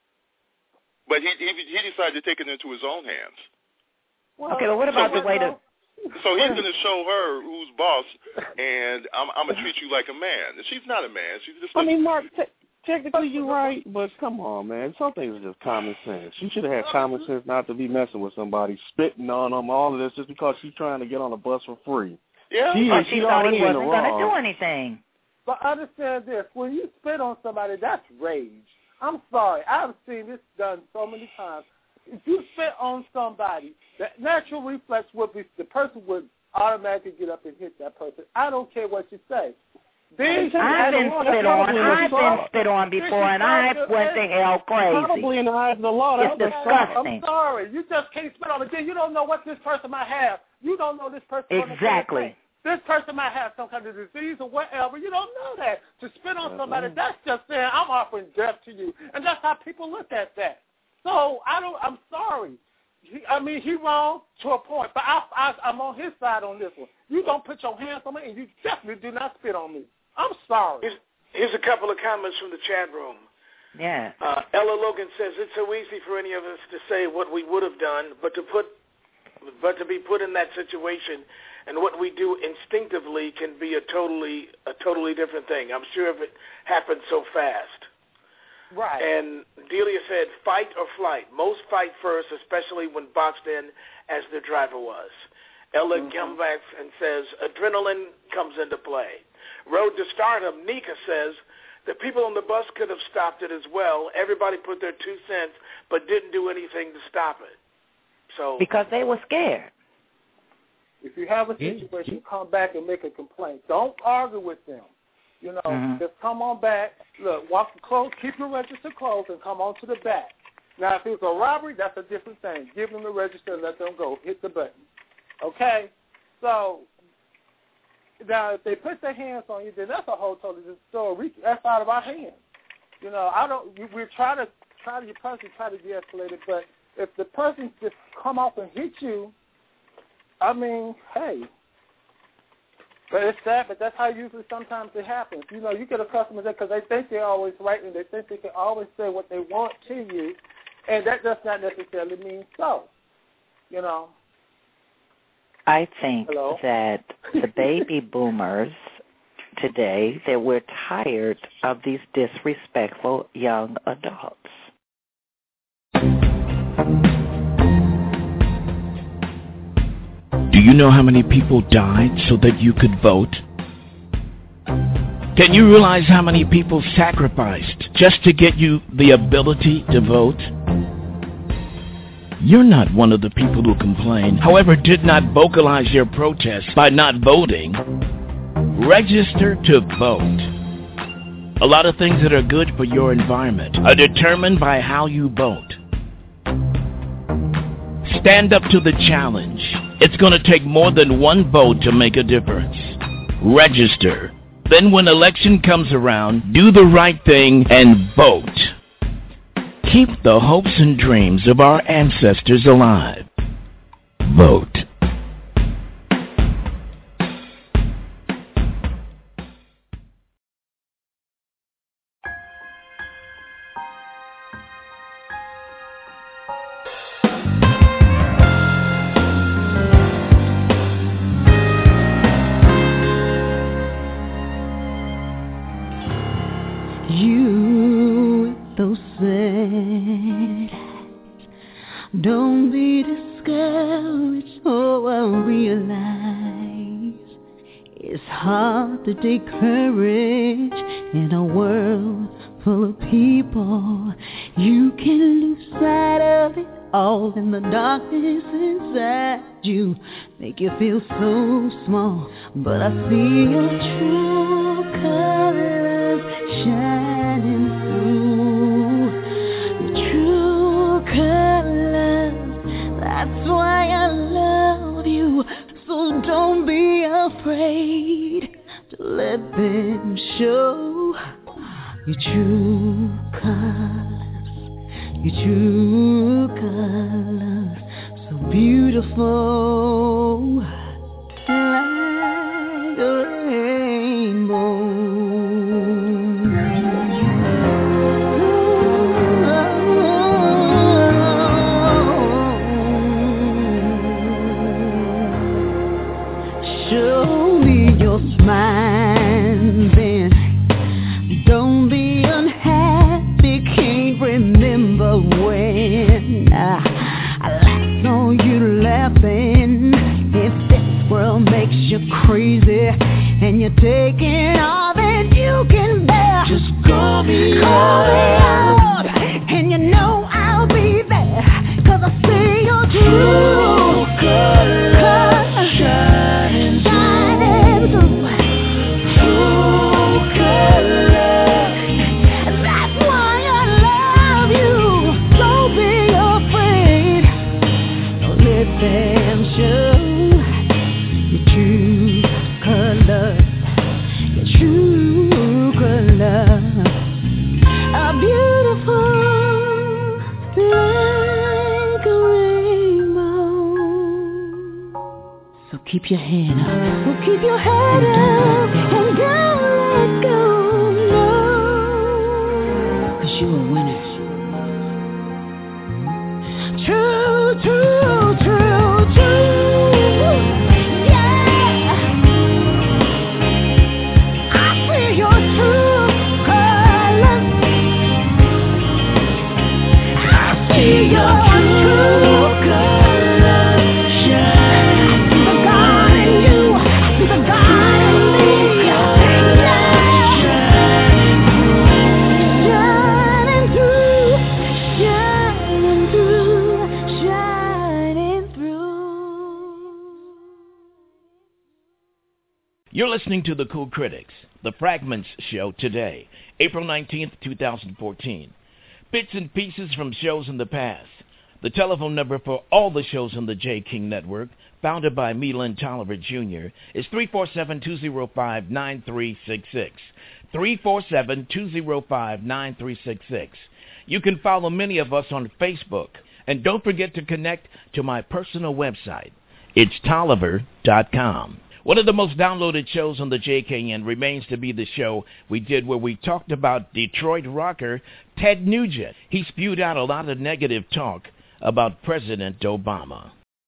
But he he, he decided to take it into his own hands. Well, Okay, but what about so the way to... So he's going to show her who's boss, and I'm, I'm going to treat you like a man. And she's not a man. She's just a, I mean, Mark, te- technically you're right, but come on, man. Some things are just common sense. She should have had common sense not to be messing with somebody, spitting on them, all of this, just because she's trying to get on a bus for free. yeah. She, Or she she thought already he in the wasn't going to wrong. do anything. But understand this: when you spit on somebody, that's rage. I'm sorry, I've seen this done so many times. If you spit on somebody, the natural reflex would be the person would automatically get up and hit that person. I don't care what you say. Then she I've had been a law. spit That's on. probably I've an been assault. spit on before, and I Disrespect went to your- hell crazy. Probably in the eyes of the law. It's That's assault. I'm sorry. You just can't spit on it. Then you don't know what this person might have. You don't know this person. Exactly. This person might have some kind of disease or whatever. You don't know that. To spit on somebody, that's just saying I'm offering death to you, and that's how people look at that. So I don't. I'm sorry. He, I mean, he wrong to a point, but I, I, I'm on his side on this one. You don't put your hands on me, and you definitely do not spit on me. I'm sorry. Here's, here's a couple of comments from the chat room. Yeah. Uh, Ella Logan says it's so easy for any of us to say what we would have done, but to put, but to be put in that situation, and what we do instinctively can be a totally, a totally different thing. I'm sure if it happened so fast. Right. And Delia said, fight or flight. Most fight first, especially when boxed in, as the driver was. Ella mm-hmm. comes back and says, adrenaline comes into play. Road to Stardom, Nika says, the people on the bus could have stopped it as well. Everybody put their two cents, but didn't do anything to stop it. So Because they were scared. If you have a situation, come back and make a complaint. Don't argue with them. You know, mm-hmm. just come on back. Look, walk close, keep your register closed, and come on to the back. Now, if it was a robbery, that's a different thing. Give them the register and let them go. Hit the button. Okay? So, now, if they put their hands on you, then that's a whole totally different story. That's out of our hands. You know, I don't. We're trying to try to your person try to de-escalate it, but if the person just come off and hit you, I mean, hey. But it's sad, but that's how usually sometimes it happens. You know, you get a customer there because they think they're always right and they think they can always say what they want to you, and that does not necessarily mean so. You know. I think Hello? that the baby boomers today, that we're tired of these disrespectful young adults. Do you know how many people died so that you could vote? Can you realize how many people sacrificed just to get you the ability to vote? You're not one of the people who complain, however, did not vocalize your protest by not voting. Register to vote. A lot of things that are good for your environment are determined by how you vote. Stand up to the challenge. It's going to take more than one vote to make a difference. Register. Then when election comes around, do the right thing and vote. Keep the hopes and dreams of our ancestors alive. Vote. You, those sad, don't be discouraged. Oh, I realize it's hard to take courage in a world full of people. You can lose sight of it all in the darkness inside you, make you feel so small. But I see your true colors shining through, your true colors. That's why I love you. So don't be afraid to let them show your true colors, your true colors, so beautiful, like a rainbow. Show me your smile, then don't be unhappy. Can't remember when I, I last saw you laughing. If this world makes you crazy and you're taking all that you can bear, just call me call out, and you know I'll be there, 'cause I see your true colors shining through, true colors. That's why I love you. Don't be afraid. Don't let them show your true colors, your true colors are beautiful, like a rainbow. So keep your head up. So keep your head up and don't let go, no. 'Cause you're a winner. True, true, true, true. Yeah. I see your true colors. I see your true colors shine. I see the God in you. I see the God in me. Shining through. Shining through. You're listening to The Cool Critics, The Fragments Show today, April nineteenth, twenty fourteen. Bits and pieces from shows in the past. The telephone number for all the shows on the J. King Network, founded by me, Len Tolliver, Junior, is three four seven, two zero five, nine three six six. three four seven, two zero five, nine three six six. You can follow many of us on Facebook. And don't forget to connect to my personal website. It's Tolliver dot com. One of the most downloaded shows on the J K N remains to be the show we did where we talked about Detroit rocker Ted Nugent. He spewed out a lot of negative talk about President Obama.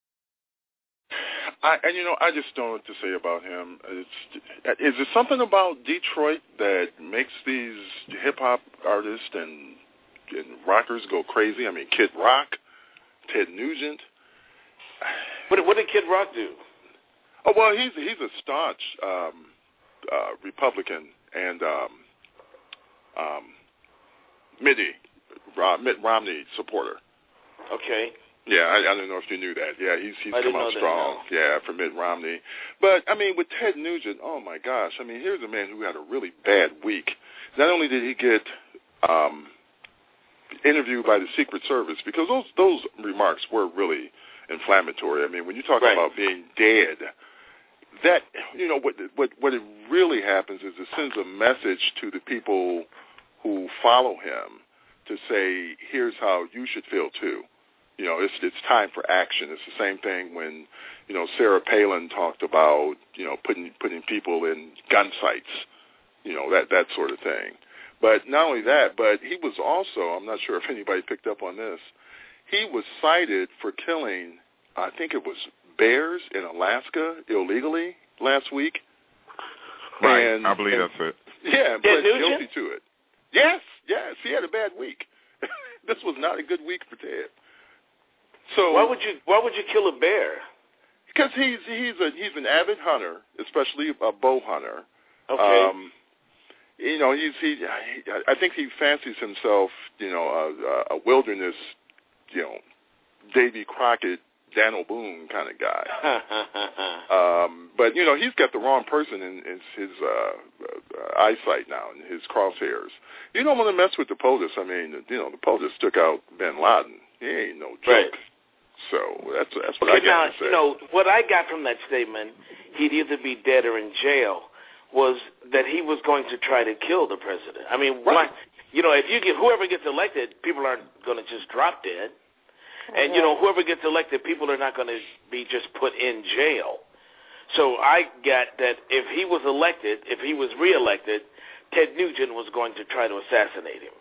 I, and, you know, I just don't know what to say about him. It's, is there something about Detroit that makes these hip-hop artists and, and rockers go crazy? I mean, Kid Rock, Ted Nugent. What, what did Kid Rock do? Oh, well, he's he's a staunch um, uh, Republican and um, um, Mitt, uh, Mitt Romney supporter. Okay. Yeah, I, I don't know if you knew that. Yeah, he's he's I come out that, strong. no. Yeah, for Mitt Romney. But I mean, with Ted Nugent, oh my gosh! I mean, here's a man who had a really bad week. Not only did he get um, interviewed by the Secret Service, because those those remarks were really inflammatory. I mean, when you talk right. about being dead. That, you know, what what what it really happens is it sends a message to the people who follow him to say, here's how you should feel too. You know, it's it's time for action. It's the same thing when, you know, Sarah Palin talked about, you know, putting putting people in gun sites, you know, that that sort of thing. But not only that, but he was also, I'm not sure if anybody picked up on this, he was cited for killing, I think it was bears in Alaska illegally last week. Right, and, I believe and, that's it. Yeah, pled guilty to it. Yes, yes, he had a bad week. This was not a good week for Ted. So why would you why would you kill a bear? Because he's he's a he's an avid hunter, especially a bow hunter. Okay. Um, you know, he's he. I think he fancies himself, you know, a, a wilderness, you know, Davy Crockett, Daniel Boone kind of guy. um, but, you know, he's got the wrong person in, in his uh, uh, eyesight now, in his crosshairs. You don't want to mess with the POTUS. I mean, you know, the POTUS took out bin Laden. He ain't no joke. Right. So that's that's what okay, I got now, to say. You know, what I got from that statement, he'd either be dead or in jail, was that he was going to try to kill the president. I mean, right. why, you know, if you get whoever gets elected, people aren't going to just drop dead. And, you know, whoever gets elected, people are not going to be just put in jail. So I got that if he was elected, if he was reelected, Ted Nugent was going to try to assassinate him.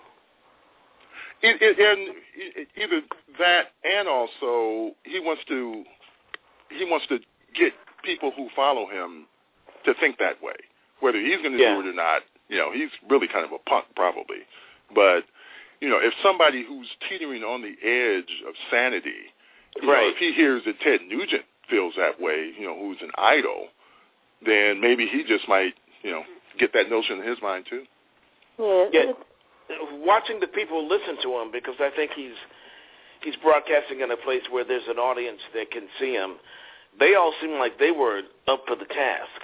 It, it, and either that and also he wants to he wants to get people who follow him to think that way. Whether he's going to yeah. do it or not, you know, he's really kind of a punk probably. But you know, if somebody who's teetering on the edge of sanity, you right. know, if he hears that Ted Nugent feels that way, you know, who's an idol, then maybe he just might, you know, get that notion in his mind too. Yeah. yeah. Watching the people listen to him, because I think he's he's broadcasting in a place where there's an audience that can see him. They all seem like they were up for the task.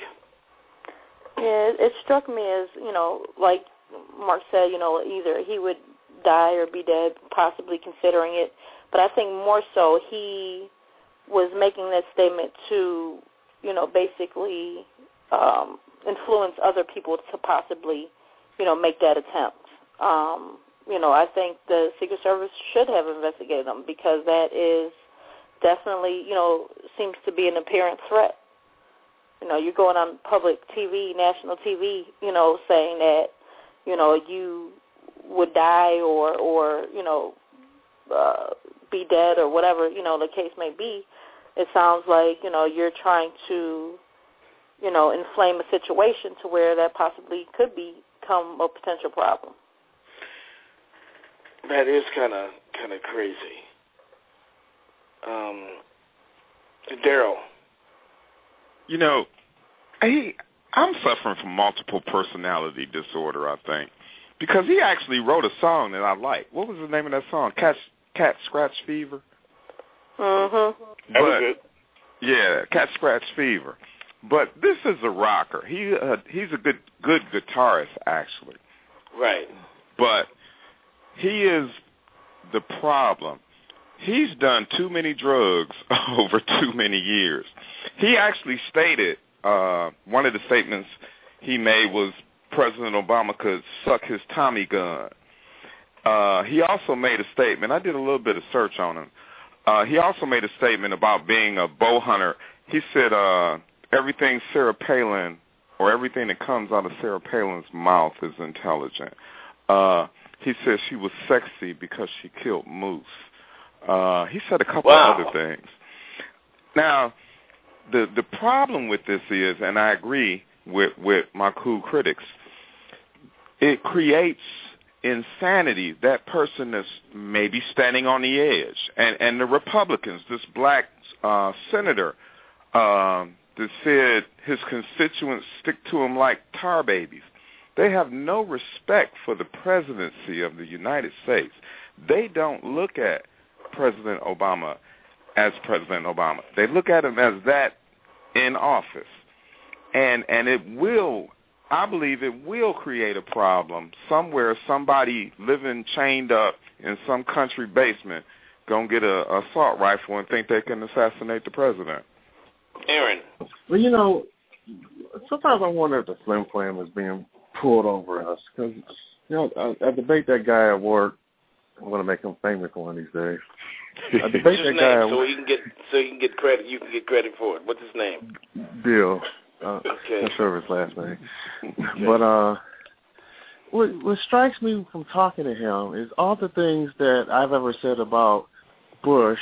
Yeah, it struck me as, you know, like Mark said, you know, either he would die or be dead, possibly considering it. But I think more so he was making that statement to, you know, basically um, influence other people to possibly, you know, make that attempt. Um, you know, I think the Secret Service should have investigated them, because that is definitely, you know, seems to be an apparent threat. You know, you're going on public T V, national T V, you know, saying that, you know, you would die or, or you know, uh, be dead or whatever, you know, the case may be. It sounds like, you know, you're trying to, you know, inflame a situation to where that possibly could become a potential problem. That is kind of kind of crazy. Um, Daryl. You know, he, I'm suffering from multiple personality disorder, I think, because he actually wrote a song that I like. What was the name of that song? Cat, Cat Scratch Fever? Mm-hmm. That was it. Yeah, Cat Scratch Fever. but this is a rocker. He uh, he's a good good guitarist, actually. Right. But he is the problem. He's done too many drugs over too many years. He actually stated, uh, one of the statements he made was President Obama could suck his Tommy gun. Uh, he also made a statement. I did a little bit of search on him. Uh, he also made a statement about being a bow hunter. He said uh, everything Sarah Palin or everything that comes out of Sarah Palin's mouth is intelligent. Uh, he said she was sexy because she killed moose. Uh, he said a couple wow. of other things. Now, the the problem with this is, and I agree with, with my cool critics, it creates insanity. That person is maybe standing on the edge. And, and the Republicans, this black uh, senator um, that said his constituents stick to him like tar babies, they have no respect for the presidency of the United States. They don't look at President Obama as President Obama. They look at him as that in office. And and it will, I believe it will create a problem somewhere. Somebody living chained up in some country basement going to get a assault rifle and think they can assassinate the president. Aaron. Well, you know, sometimes I wonder if the Flim Flam is being pulled over us. Because, you know, I, I debate that guy at work. I'm going to make him famous one of these days. I debate What's his that name? guy So he can get so he can get credit. You can get credit for it. What's his name? Bill. Uh, okay. Not sure of his last name. Okay. But uh, what, what strikes me from talking to him is all the things that I've ever said about Bush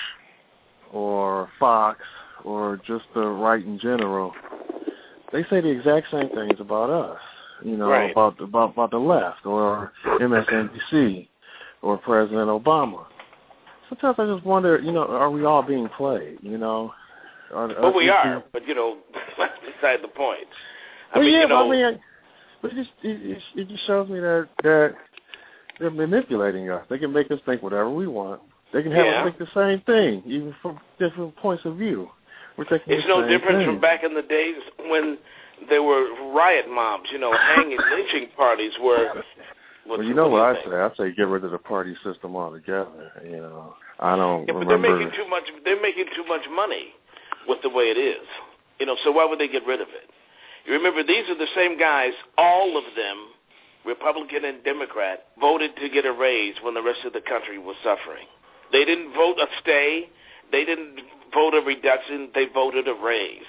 or Fox or just the right in general. They say the exact same things about us. You know, right. about about about the left or M S N B C. Or President Obama. Sometimes I just wonder, you know, are we all being played, you know? Are, well, are, we is, are, but, you know, that's beside the point. I well, mean, yeah, you know, but I mean, but it just, it, it just shows me that, that they're manipulating us. They can make us think whatever we want. They can have yeah. us think the same thing, even from different points of view. We're thinking it's the no same different thing. from back in the days when there were riot mobs, you know, hanging, lynching parties where... Well, you know what, what I say? I say get rid of the party system altogether. You know, I don't yeah, but remember. they're making too much. They're making too much money with the way it is. You know, so why would they get rid of it? You remember, these are the same guys. All of them, Republican and Democrat, voted to get a raise when the rest of the country was suffering. They didn't vote a stay. They didn't vote a reduction. They voted a raise.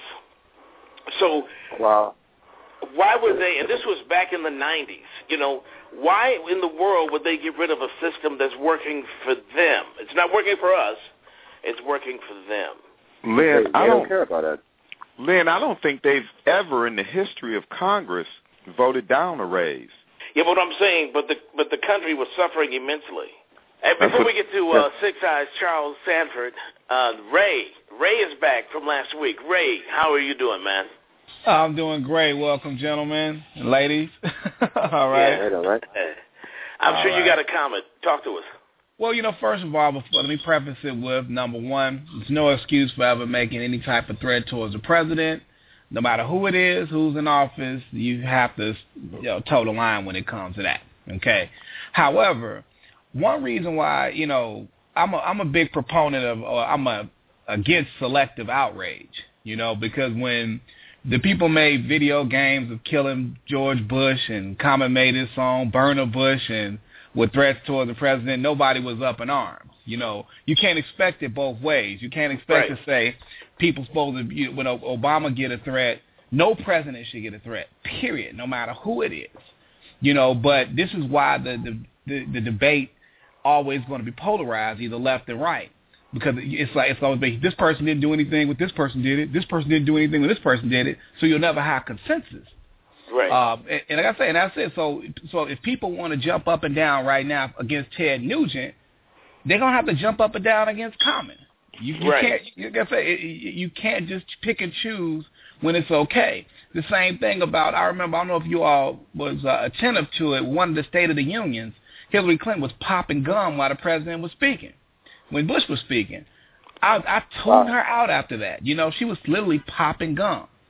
So, wow. Why would they? And this was back in the nineties. You know. Why in the world would they get rid of a system that's working for them? It's not working for us. It's working for them. Lynn, they, I don't, don't care about that. Lynn, I don't think they've ever in the history of Congress voted down a raise. Yeah, but what I'm saying, but the but the country was suffering immensely. And before what, we get to uh, Six Eyes Charles Sanford, uh, Ray, Ray is back from last week. Ray, how are you doing, man? I'm doing great. Welcome, gentlemen and ladies. All right. Yeah, all right. I'm all sure right. you got a comment. Talk to us. Well, you know, first of all, before, let me preface it with, number one, there's no excuse for ever making any type of threat towards the president. No matter who it is, who's in office, you have to, you know, toe the line when it comes to that. Okay. However, one reason why, you know, I'm a, I'm a big proponent of, or I'm a, against selective outrage, you know, because when the people made video games of killing George Bush, and Common made his song Burner Bush, and with threats towards the president, nobody was up in arms. You know, you can't expect it both ways. You can't expect right. to say people supposed to, you, when Obama get a threat, no president should get a threat, period, no matter who it is. You know, but this is why the the, the, the debate always going to be polarized, either left and right. Because it's like it's always this person didn't do anything when this person did it. This person didn't do anything when this person did it. So you'll never have consensus. Right. Um, and, and like I say, and that's it. So, so if people want to jump up and down right now against Ted Nugent, they're gonna have to jump up and down against Common. You, you right. can't. Like I say, you can't just pick and choose when it's okay. The same thing about. I remember. I don't know if you all was uh, attentive to it. One of the State of the Unions, Hillary Clinton was popping gum while the president was speaking. When Bush was speaking, I, I tuned her out after that. You know, she was literally popping gum.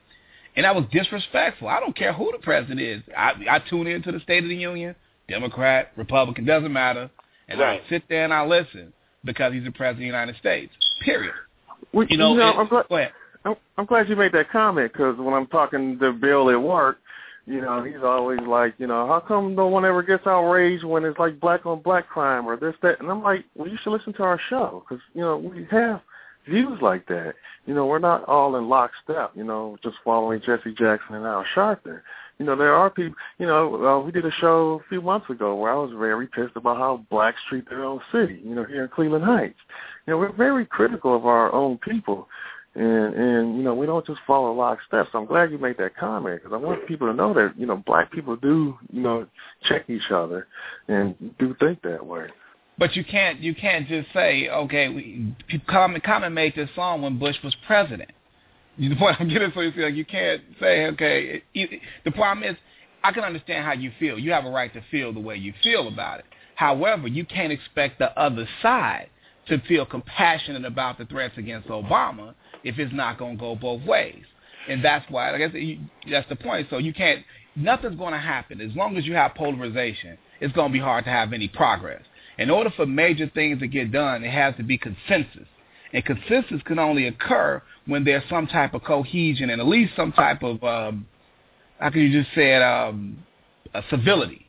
And that was disrespectful. I don't care who the president is. I, I tune into the State of the Union, Democrat, Republican, doesn't matter. And right. I sit there and I listen because he's the president of the United States, period. Well, you know, you know it, I'm, glad, go ahead. I'm, I'm glad you made that comment because when I'm talking to Bill at work, you know, he's always like, you know, how come no one ever gets outraged when it's like black on black crime or this, that? And I'm like, well, you should listen to our show because, you know, we have views like that. You know, we're not all in lockstep, you know, just following Jesse Jackson and Al Sharpton. You know, there are people, you know, uh, we did a show a few months ago where I was very pissed about how blacks treat their own city, you know, here in Cleveland Heights. You know, we're very critical of our own people. And, and you know, we don't just follow lockstep. So I'm glad you made that comment because I want people to know that, you know, black people do, you know, check each other and do think that way. But you can't you can't just say, okay, we, Common, Common made this song when Bush was president. You know what I'm getting? So you feel like you can't say, okay. It, the problem is, I can understand how you feel. You have a right to feel the way you feel about it. However, you can't expect the other side to feel compassionate about the threats against Obama if it's not going to go both ways. And that's why, I guess you, that's the point. So you can't, nothing's going to happen. As long as you have polarization, it's going to be hard to have any progress. In order for major things to get done, it has to be consensus. And consensus can only occur when there's some type of cohesion and at least some type of, um, how can you just say it, um, a civility.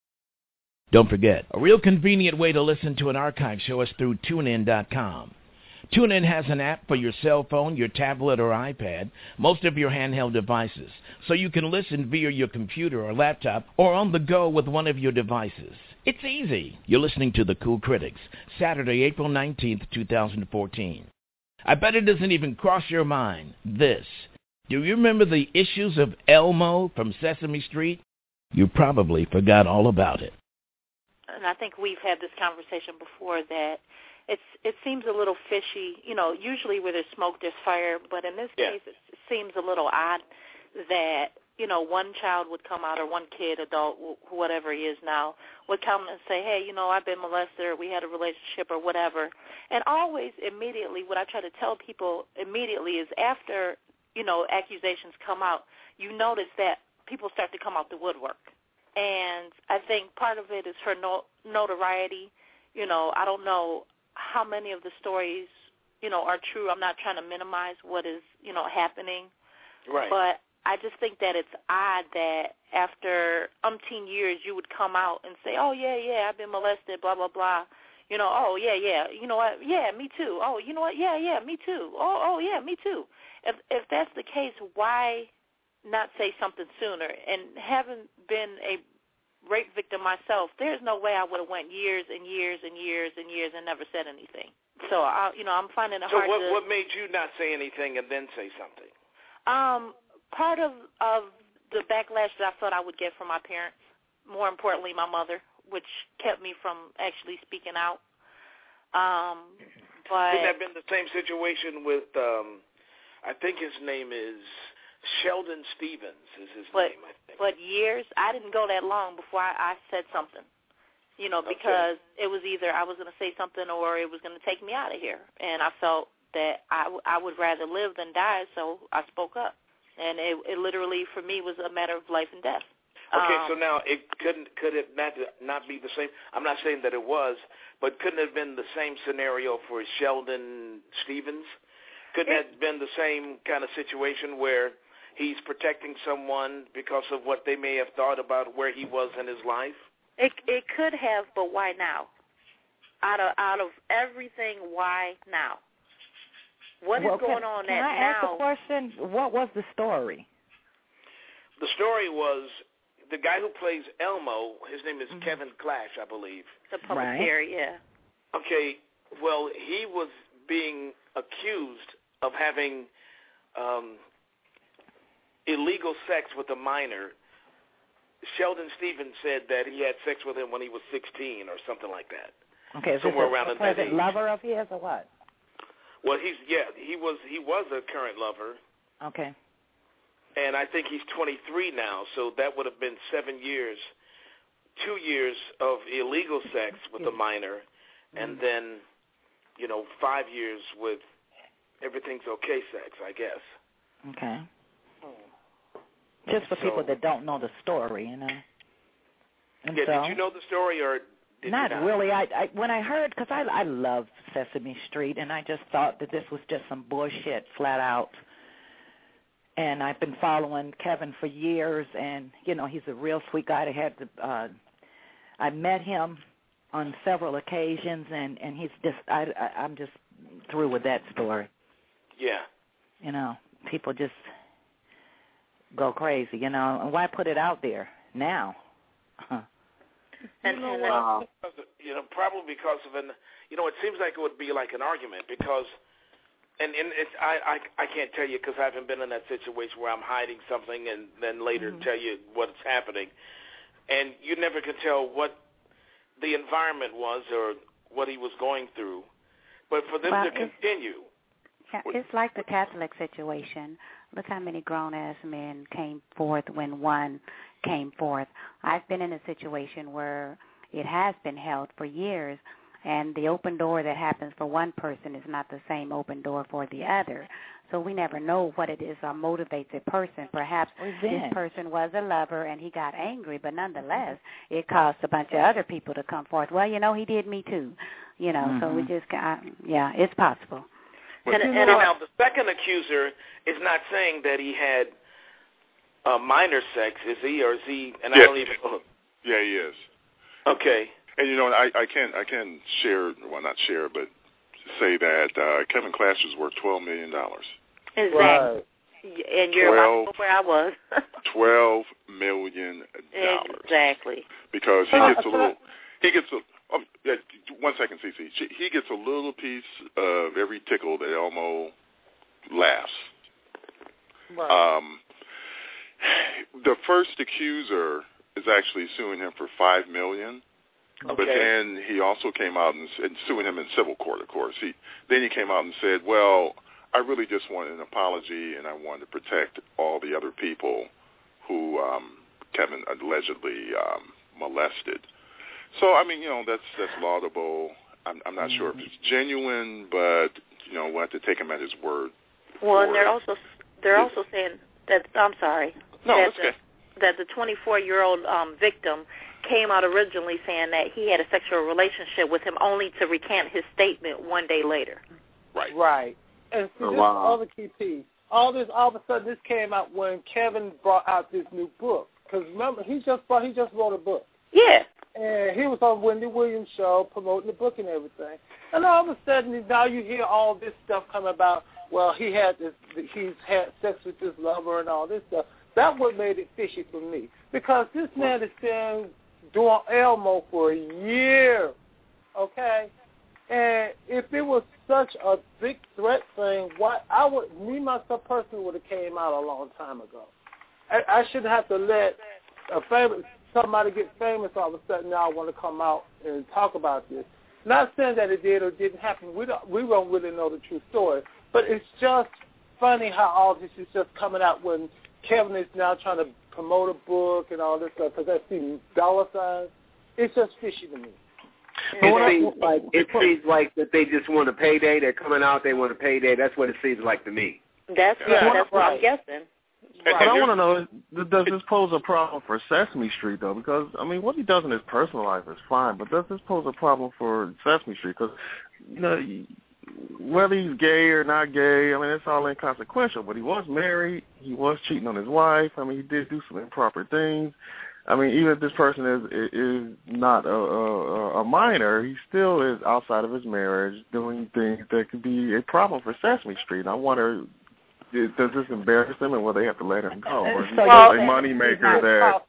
Don't forget, a real convenient way to listen to an archive show is through tune in dot com. TuneIn has an app for your cell phone, your tablet, or iPad, most of your handheld devices, so you can listen via your computer or laptop or on the go with one of your devices. It's easy. You're listening to The Cool Critics, Saturday, April nineteenth, two thousand fourteen. I bet it doesn't even cross your mind, this. Do you remember the issues of Elmo from Sesame Street? You probably forgot all about it. And I think we've had this conversation before that it's it seems a little fishy. You know, usually where there's smoke, there's fire, but in this yeah. case it seems a little odd that, you know, one child would come out or one kid, adult, whatever he is now, would come and say, hey, you know, I've been molested or we had a relationship or whatever. And always immediately what I try to tell people immediately is after, you know, accusations come out, you notice that people start to come out the woodwork. And I think part of it is her no, notoriety. You know, I don't know how many of the stories, you know, are true. I'm not trying to minimize what is, you know, happening. Right. But I just think that it's odd that after umpteen years you would come out and say, oh, yeah, yeah, I've been molested, blah, blah, blah. You know, oh, yeah, yeah, you know what, yeah, me too. Oh, you know what, yeah, yeah, me too. Oh, oh, yeah, me too. If if that's the case, why not say something sooner? And having been a rape victim myself, there's no way I would have went years and years and years and years and never said anything. So, I, you know, I'm finding it so hard what, to... So what made you not say anything and then say something? Um, part of, of the backlash that I thought I would get from my parents, more importantly my mother, which kept me from actually speaking out. Um, but Didn't that have been the same situation with, um, I think his name is Sheldon Stevens is his but, name, I think. But years, I didn't go that long before I, I said something, you know, because okay. it was either I was going to say something or it was going to take me out of here. And I felt that I, w- I would rather live than die, so I spoke up. And it, it literally, for me, was a matter of life and death. Okay, um, so now it couldn't could it not not be the same? I'm not saying that it was, but couldn't it have been the same scenario for Sheldon Stevens? Couldn't it have been the same kind of situation where he's protecting someone because of what they may have thought about where he was in his life? It it could have, but why now? Out of out of everything, why now? What well, is going can, on can that I now? ask a question? What was the story? The story was the guy who plays Elmo, his name is mm-hmm. Kevin Clash, I believe. The puppeteer, right. yeah. Okay, well, he was being accused of having um, illegal sex with a minor. Sheldon Stevens said that he had sex with him when he was sixteen or something like that. Okay, is somewhere this a, around a that present age. lover of his or what? Well, he's yeah, he was he was a current lover. Okay. And I think he's twenty-three now, so that would have been seven years, two years of illegal sex with a minor, and then, you know, five years with everything's okay sex, I guess. Okay. Just for so, people that don't know the story, you know. And yeah, so, did you know the story or did not, you not really. I, I when I heard, because I I love Sesame Street, and I just thought that this was just some bullshit, flat out. And I've been following Kevin for years, and you know he's a real sweet guy. I had the, uh, I met him on several occasions, and and he's just I, I I'm just through with that story. Yeah. You know, people just go crazy, you know, and why put it out there now? Huh. And, and uh, you know, probably because of an, you know, it seems like it would be like an argument because, and, and it's, I, I, I can't tell you because I haven't been in that situation where I'm hiding something and then later mm-hmm. tell you what's happening. And you never could tell what the environment was or what he was going through. But for them well, to continue. Yeah, it's like the Catholic situation. Look how many grown-ass men came forth when one came forth. I've been in a situation where it has been held for years, and the open door that happens for one person is not the same open door for the other. So we never know what it is that motivates a person. Perhaps this person was a lover and he got angry, but nonetheless, it caused a bunch of other people to come forth. Well, you know, he did me too. You know, mm-hmm. so we just got, yeah, it's possible. And, and now the second accuser is not saying that he had uh, minor sex, is he, or is he? And yeah. I don't even. Oh. Yeah, he is. Okay. And you know, I, I can I can share, well, not share, but say that uh, Kevin Clash is worth twelve million dollars. Exactly. Right. And you're about where I was. Twelve million dollars. Exactly. Because he gets a little. He gets a. Oh, yeah, one second, Cece. He gets a little piece of every tickle that Elmo laughs. Right. Um, the first accuser is actually suing him for five million dollars, okay. But then he also came out and, and suing him in civil court. Of course, he then he came out and said, "Well, I really just wanted an apology, and I wanted to protect all the other people who um, Kevin allegedly um, molested." So, I mean, you know, that's that's laudable. I'm, I'm not mm-hmm. sure if it's genuine, but, you know, we'll have to take him at his word. Well, and they're it. also they're also saying that, I'm sorry. No, that that's the, okay. That the twenty-four-year-old um, victim came out originally saying that he had a sexual relationship with him only to recant his statement one day later. Right. Right. And see, oh, this wow. is all the key piece. All this, all of a sudden, this came out when Kevin brought out this new book. Because remember, he just brought, he just wrote a book. Yeah. And he was on Wendy Williams' show promoting the book and everything. And all of a sudden, now you hear all this stuff come about. Well, he had this, he's had sex with this lover and all this stuff. That what made it fishy for me, because this man has been doing Elmo for a year, okay? And if it was such a big threat thing, why I would, me myself personally would have came out a long time ago. I, I shouldn't have to let a famous somebody get famous all of a sudden. Now I want to come out and talk about this. Not saying that it did or didn't happen. We don't we don't really know the true story, but it's just funny how all this is just coming out when Kevin is now trying to promote a book and all this stuff because that's the dollar signs. It's just fishy to me. It seems like it seems like that they just want a payday. They're coming out. They want a payday. That's what it seems like to me. That's yeah, that's what I'm guessing. Right. But I want to know, does this pose a problem for Sesame Street, though? Because, I mean, what he does in his personal life is fine, but does this pose a problem for Sesame Street? Because, you know, whether he's gay or not gay, I mean, it's all inconsequential. But he was married. He was cheating on his wife. I mean, he did do some improper things. I mean, even if this person is is not a, a, a minor, he still is outside of his marriage doing things that could be a problem for Sesame Street. And I wonder, does this embarrass them, and will they have to let him go? Or is he well, a money maker there?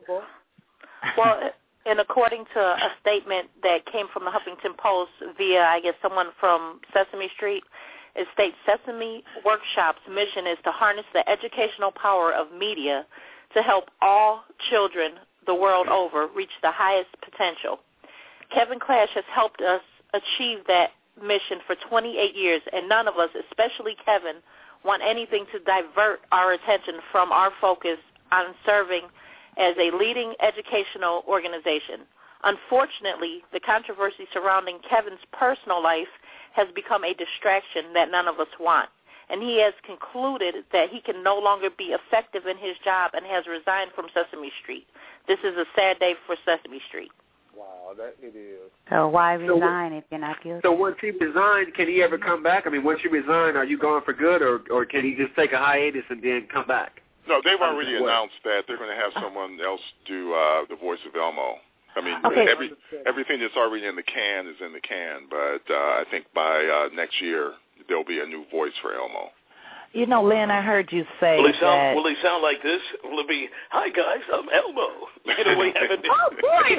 Well, and according to a statement that came from the Huffington Post via, I guess, someone from Sesame Street, it states Sesame Workshop's mission is to harness the educational power of media to help all children the world over reach the highest potential. Kevin Clash has helped us achieve that mission for twenty-eight years, and none of us, especially Kevin, want anything to divert our attention from our focus on serving as a leading educational organization. Unfortunately, the controversy surrounding Kevin's personal life has become a distraction that none of us want. and he has concluded that he can no longer be effective in his job and has resigned from Sesame Street. This is a sad day for Sesame Street. Wow, that it is. So why resign so, if you're not guilty? So once he resigned, can he ever come back? I mean, once you resign, are you gone for good, or or can he just take a hiatus and then come back? No, they've already announced that they're going to have someone else do uh, the voice of Elmo. I mean, okay. every everything that's already in the can is in the can, but uh, I think by uh, next year there'll be a new voice for Elmo. You know, Lynn, I heard you say will he sound, that... Will he sound like this? Will it be, hi, guys, I'm Elmo? You know, we haven't... oh, boy,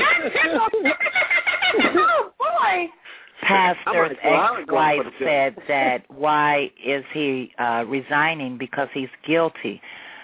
that's Oh, boy. Pastor's ex-wife said that why is he uh, resigning because he's guilty.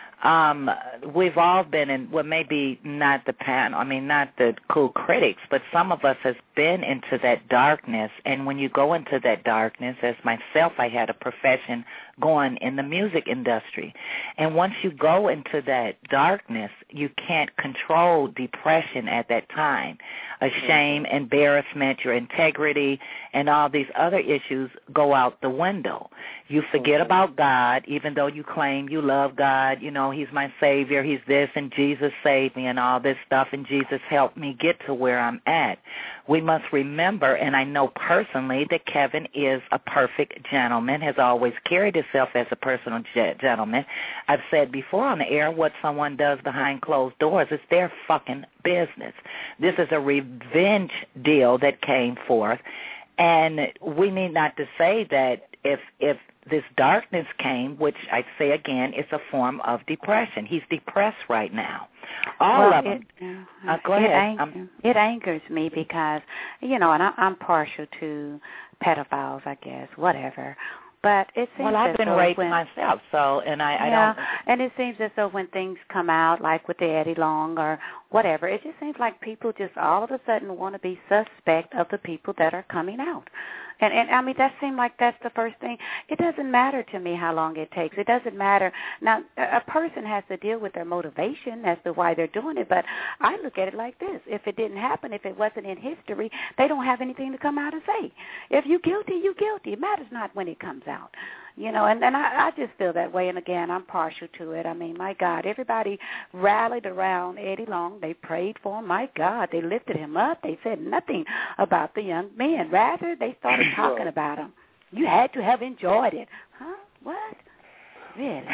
Um, we've all been in, well, maybe not the panel, I mean, not the cool critics, but some of us has been into that darkness. And when you go into that darkness, as myself, I had a profession going in the music industry. And once you go into that darkness, you can't control depression at that time. A shame, embarrassment, your integrity, and all these other issues go out the window. You forget about God, even though you claim you love God. You know, he's my Savior, he's this, and Jesus saved me and all this stuff, and Jesus helped me get to where I'm at. We must remember, and I know personally, that Kevin is a perfect gentleman, has always carried himself as a personal gentleman. I've said before on the air, what someone does behind closed doors is their fucking business. This is a revenge deal that came forth, and we need not to say that if if this darkness came, which I say again, it's a form of depression. He's depressed right now. All well, of them. It, uh, go it ahead. Ang- it angers me because, you know, and I, I'm partial to pedophiles, I guess, whatever. But it seems well, I've as been though raped when, myself, so and I, I yeah, don't. and it seems as though when things come out, like with the Eddie Long or whatever, it just seems like people just all of a sudden want to be suspect of the people that are coming out. And, and I mean, that seemed like that's the first thing. It doesn't matter to me how long it takes. It doesn't matter. Now, a person has to deal with their motivation as to why they're doing it, but I look at it like this. If it didn't happen, if it wasn't in history, they don't have anything to come out and say. If you're guilty, you're guilty. It matters not when it comes out. You know, and, and I, I just feel that way. And, again, I'm partial to it. I mean, my God, everybody rallied around Eddie Long. They prayed for him. My God, they lifted him up. They said nothing about the young man. Rather, they started talking about him. You had to have enjoyed it. Huh? What? Really?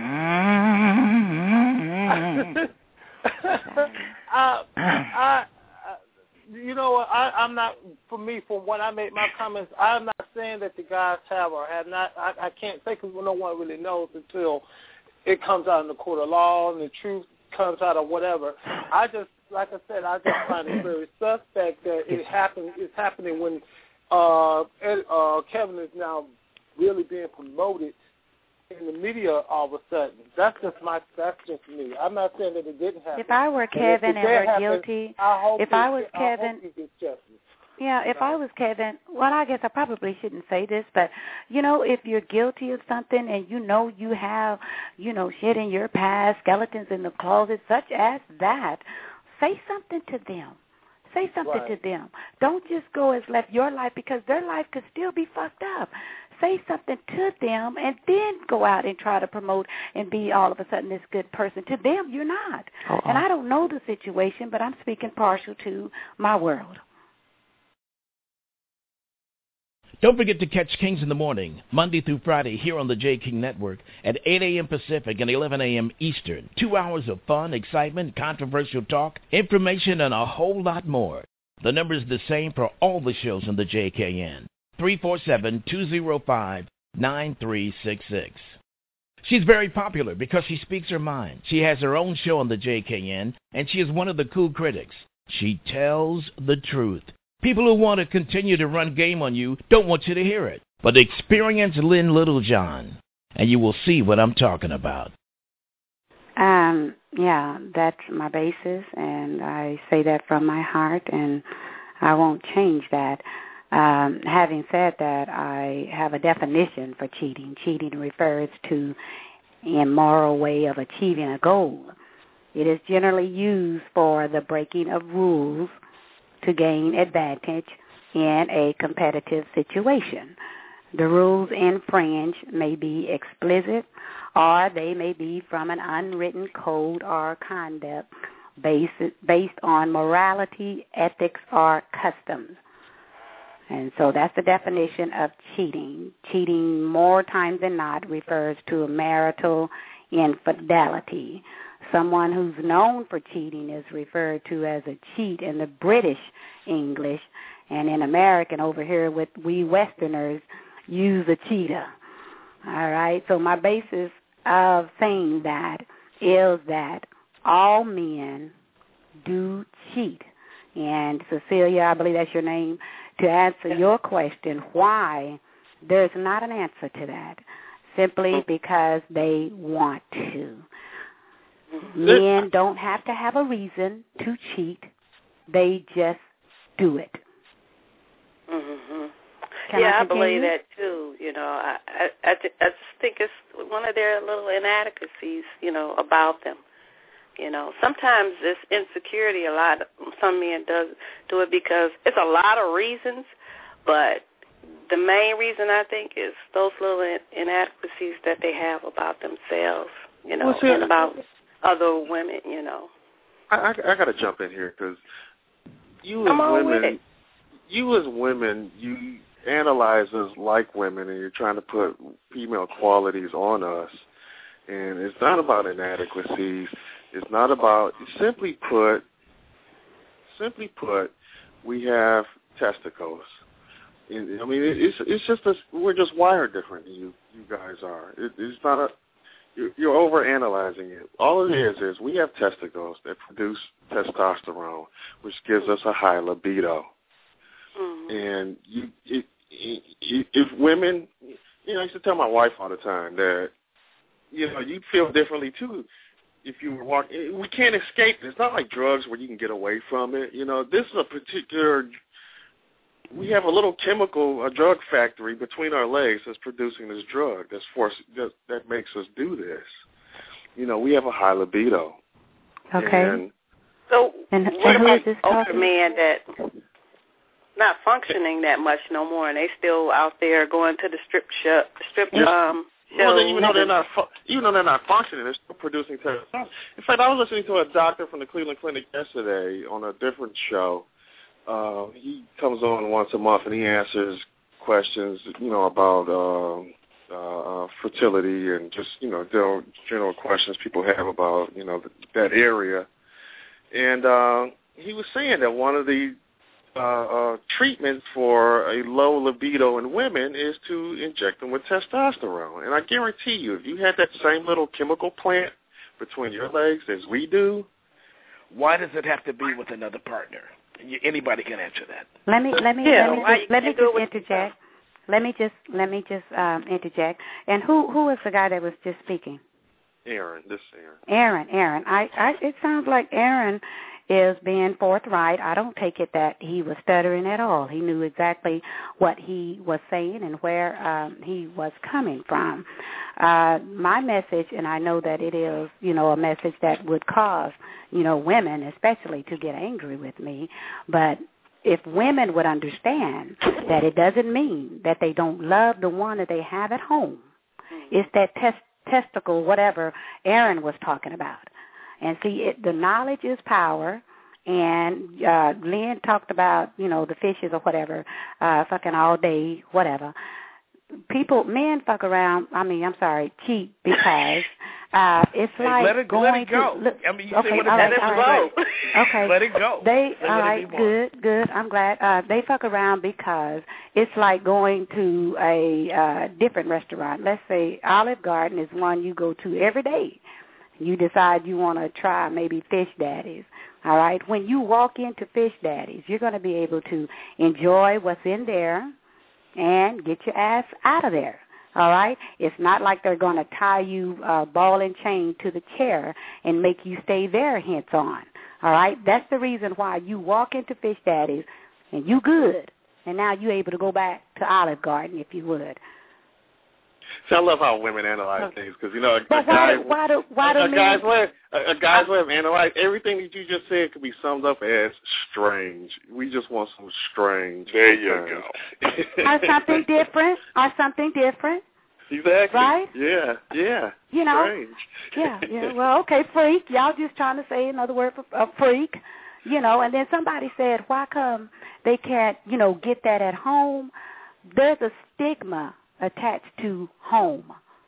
uh, I, you know what? I, I'm not. For me, from when I made my comments, I'm not saying that the guys have or have not. I, I can't say because no one really knows until it comes out in the court of law and the truth comes out or whatever. I just, like I said, I just find it very suspect that it happened. It's happening when uh, Ed, uh, Kevin is now really being promoted in the media all of a sudden. That's just my, that's just me. I'm not saying that it didn't happen. If I were Kevin and, and were happen, guilty, I if it, I was I Kevin, yeah, if I was Kevin, well, I guess I probably shouldn't say this, but, you know, if you're guilty of something and you know you have, you know, shit in your past, skeletons in the closet, such as that, say something to them. Say something right. to them. Don't just go as left your life because their life could still be fucked up. Say something to them and then go out and try to promote and be all of a sudden this good person. To them, you're not. Uh-uh. And I don't know the situation, but I'm speaking partial to my world. Don't forget to catch Kings in the Morning, Monday through Friday, here on the J. King Network at eight a.m. Pacific and eleven a.m. Eastern. Two hours of fun, excitement, controversial talk, information, and a whole lot more. The number is the same for all the shows on the J K N, three four seven, two zero five, nine three six six. She's very popular because she speaks her mind. She has her own show on the J K N, and she is one of the cool critics. She tells the truth. People who want to continue to run game on you don't want you to hear it. But experience Lynn Littlejohn, and you will see what I'm talking about. Um, yeah, that's my basis, and I say that from my heart, and I won't change that. Um, having said that, I have a definition for cheating. Cheating refers to an immoral way of achieving a goal. It is generally used for the breaking of rules to gain advantage in a competitive situation. The rules infringed may be explicit, or they may be from an unwritten code or conduct based, based on morality, ethics, or customs. And so that's the definition of cheating. Cheating more times than not refers to marital infidelity. Someone who's known for cheating is referred to as a cheat in the British English, and in American over here with we Westerners use a cheater. All right, so my basis of saying that is that all men do cheat. And Cecilia, I believe that's your name, to answer your question, why, there's not an answer to that, simply because they want to. Men don't have to have a reason to cheat. They just do it. Mm-hmm. Can yeah, I, I believe that too. You know, I, I, I, th- I just think it's one of their little inadequacies, you know, about them. You know, sometimes it's insecurity. A lot of some men does do it because it's a lot of reasons, but the main reason I think is those little in- inadequacies that they have about themselves. You know, well, see, and about other women. You know, I, I, I got to jump in here because you Come as on women, with it. you as women, you analyze us like women, and you're trying to put female qualities on us, and it's not about inadequacies. It's not about, simply put, simply put, we have testicles. And, I mean, it, it's it's just a, we're just wired different than you you guys are. It, it's not a you're, you're overanalyzing it. All it is is we have testicles that produce testosterone, which gives us a high libido. Mm-hmm. And you, it, it, if women, you know, I used to tell my wife all the time that, you know, you feel differently too. If you were walking, we can't escape it. It's not like drugs where you can get away from it. You know, this is a particular, we have a little chemical, a drug factory between our legs that's producing this drug that's force, that, that makes us do this. You know, we have a high libido. Okay. And, so and, what and about this older men that not functioning that much no more, and they still out there going to the strip shop, strip um. Well, then even though they're not, fu- even though they're not functioning, they're still producing testosterone. In fact, I was listening to a doctor from the Cleveland Clinic yesterday on a different show. Uh, he comes on once a month and he answers questions, you know, about uh, uh, fertility and just, you know, general, general questions people have about, you know, that area. And uh, he was saying that one of the Uh, uh, treatment for a low libido in women is to inject them with testosterone. And I guarantee you, if you had that same little chemical plant between your legs as we do, why does it have to be with another partner? You, anybody can answer that. Let me let me yeah, let me just, let me just interject. Let me just let me just um, interject. And who who is the guy that was just speaking? Aaron. This Aaron. Aaron. Aaron. I, I it sounds like Aaron is being forthright. I don't take it that he was stuttering at all. He knew exactly what he was saying and where um, he was coming from. Uh, my message, and I know that it is, you know, a message that would cause, you know, women especially to get angry with me, but if women would understand that it doesn't mean that they don't love the one that they have at home, it's that test, testicle, whatever Aaron was talking about. And see, it, the knowledge is power, and uh, Lynn talked about, you know, the fishes or whatever, uh, fucking all day, whatever. People, men fuck around, I mean, I'm sorry, cheat because uh, it's hey, like let it, going let it go. to... Look, I mean, you okay, say what all let right, it all go. right. Okay. Let it go. They, let all it right, be good, good, I'm glad. Uh, they fuck around because it's like going to a uh, different restaurant. Let's say Olive Garden is one you go to every day. You decide you want to try maybe Fish Daddy's, all right? When you walk into Fish Daddy's, you're going to be able to enjoy what's in there and get your ass out of there, all right? It's not like they're going to tie you uh, ball and chain to the chair and make you stay there hence on, all right? That's the reason why you walk into Fish Daddy's and you good, and now you're able to go back to Olive Garden if you would. See, I love how women analyze things because you know a, a But guy, why do why do, why a, do a guy's men? way, a, a guy's way of analyze everything that you just said could be summed up as strange. We just want some strange. There you go. Or something different. Or something different. Exactly. Right? Yeah. Yeah. You know. Strange. Yeah. Yeah. Well, okay, freak. Y'all just trying to say another word for a freak. You know. And then somebody said, why come they can't, you know, get that at home? There's a stigma attached to home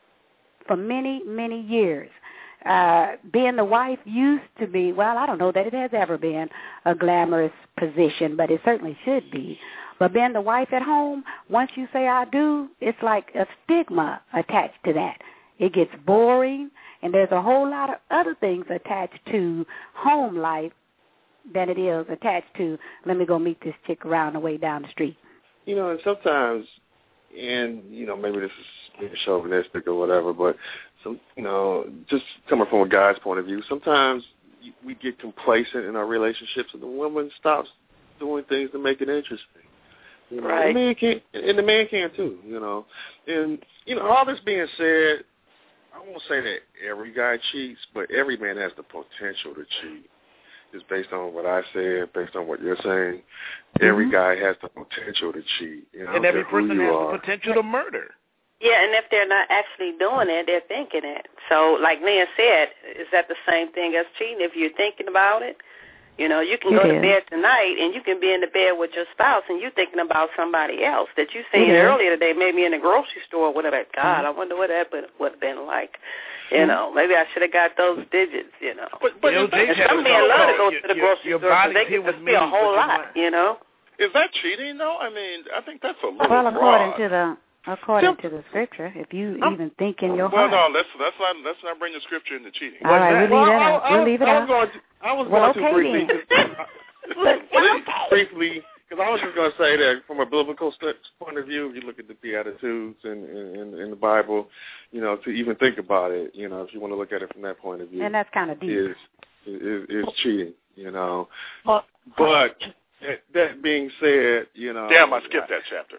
for many, many years. Uh, being the wife used to be, well, I don't know that it has ever been a glamorous position, but it certainly should be. But being the wife at home, once you say I do, it's like a stigma attached to that. It gets boring, and there's a whole lot of other things attached to home life than it is attached to, let me go meet this chick around the way down the street. You know, and sometimes, and, you know, maybe this is being chauvinistic or whatever, but, some, you know, just coming from a guy's point of view, sometimes we get complacent in our relationships and the woman stops doing things to make it interesting. You know, right. And the man can, and the man can too, you know. And, you know, all this being said, I won't say that every guy cheats, but every man has the potential to cheat. It's based on what I said, based on what you're saying. Every Mm-hmm. guy has the potential to cheat. You know, and every care who person you has are. the potential to murder. Yeah, and if they're not actually doing it, they're thinking it. So, like Nan said, is that the same thing as cheating? If you're thinking about it, you know, you can go It to is. bed tonight and you can be in the bed with your spouse and you're thinking about somebody else that you seen It is. earlier today, maybe in the grocery store or whatever. God, I wonder what that would have been like. You know, maybe I should have got those digits, you know. But, but You know, is that, Jay's had Some a men song love to called go Your- to the Your- grocery Your store because Body's they Here get With to Me, see a but whole you're lot, not. you know. is that cheating, though? I mean, I think that's a little Well, according broad. to the according to the scripture, if you I'm, even think in your well, heart. no, let's let's not let's not bring the scripture into cheating. All right, we'll leave that out. We'll leave it I out. was going to, I was Well, going okay to briefly, then. briefly, because I was just going to say that from a biblical st- point of view, if you look at the Beatitudes and in, in, in the Bible, you know, to even think about it, you know, if you want to look at it from that point of view, And that's kind of deep. is is, is cheating, you know. But that, that being said, you know, Damn, I skipped that chapter.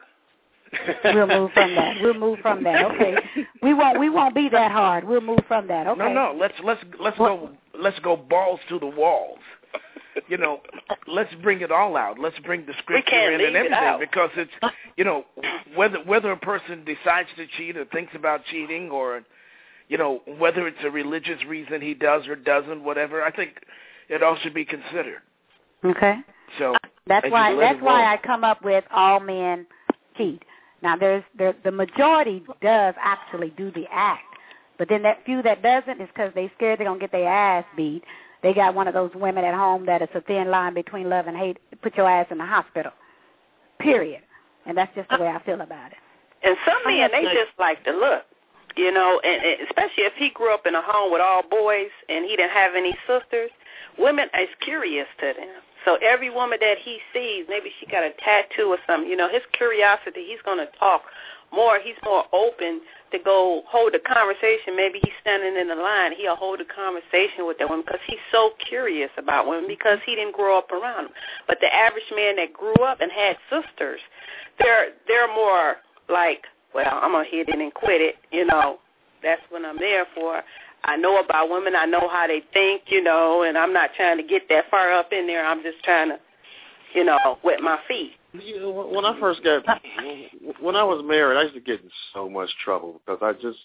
We'll move from that. We'll move from that. Okay. We won't. We won't be that hard. We'll move from that. Okay. No, no. Let's let's let's go. Let's go balls to the walls. You know, let's bring it all out. Let's bring the scripture can't in leave and it everything out. because it's, you know, whether whether a person decides to cheat or thinks about cheating or, you know, whether it's a religious reason he does or doesn't, whatever. I think it all should be considered. Okay. So That's and why. just let That's it why roll. I come up with all men cheat. Now, there's the the majority does actually do the act, but then that few that doesn't is because they scared they're gonna get their ass beat. They got one of those women at home that it's a thin line between love and hate. Put your ass in the hospital. Period. And that's just the way I feel about it. And some men, they just like to look, you know, and, and especially if he grew up in a home with all boys and he didn't have any sisters, women is curious to them. So every woman that he sees, maybe she got a tattoo or something, you know, his curiosity, he's going to talk more. He's more open to go hold a conversation. Maybe he's standing in the line. He'll hold a conversation with that woman because he's so curious about women because he didn't grow up around them. But the average man that grew up and had sisters, they're they're more like, well, I'm going to hit it and quit it, you know. That's what I'm there for. I know about women. I know how they think, you know, and I'm not trying to get that far up in there. I'm just trying to, you know, wet my feet. You know, when I first got, when I was married, I used to get in so much trouble because I just,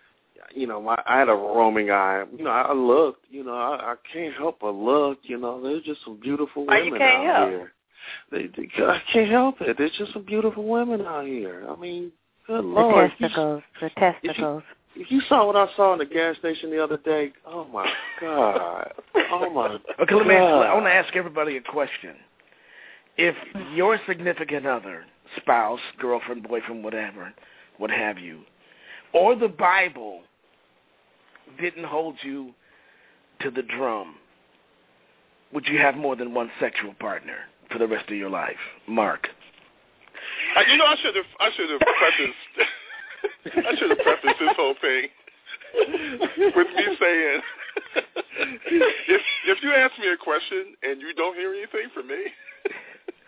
you know, my, I had a roaming eye. You know, I looked, you know, I, I can't help but look, you know, there's just some beautiful Why women you can't out help? here. They, they, I can't help it. There's just some beautiful women out here. I mean, good The Lord. if you- testicles. The testicles. If you saw what I saw in the gas station the other day, oh my God, oh my Okay, let me. God. I want to ask everybody a question. If your significant other, spouse, girlfriend, boyfriend, whatever, what have you, or the Bible didn't hold you to the drum, would you have more than one sexual partner for the rest of your life? Mark. Uh, you know, I should have I should have prefaced I should have prefaced this whole thing with me saying, if if you ask me a question and you don't hear anything from me,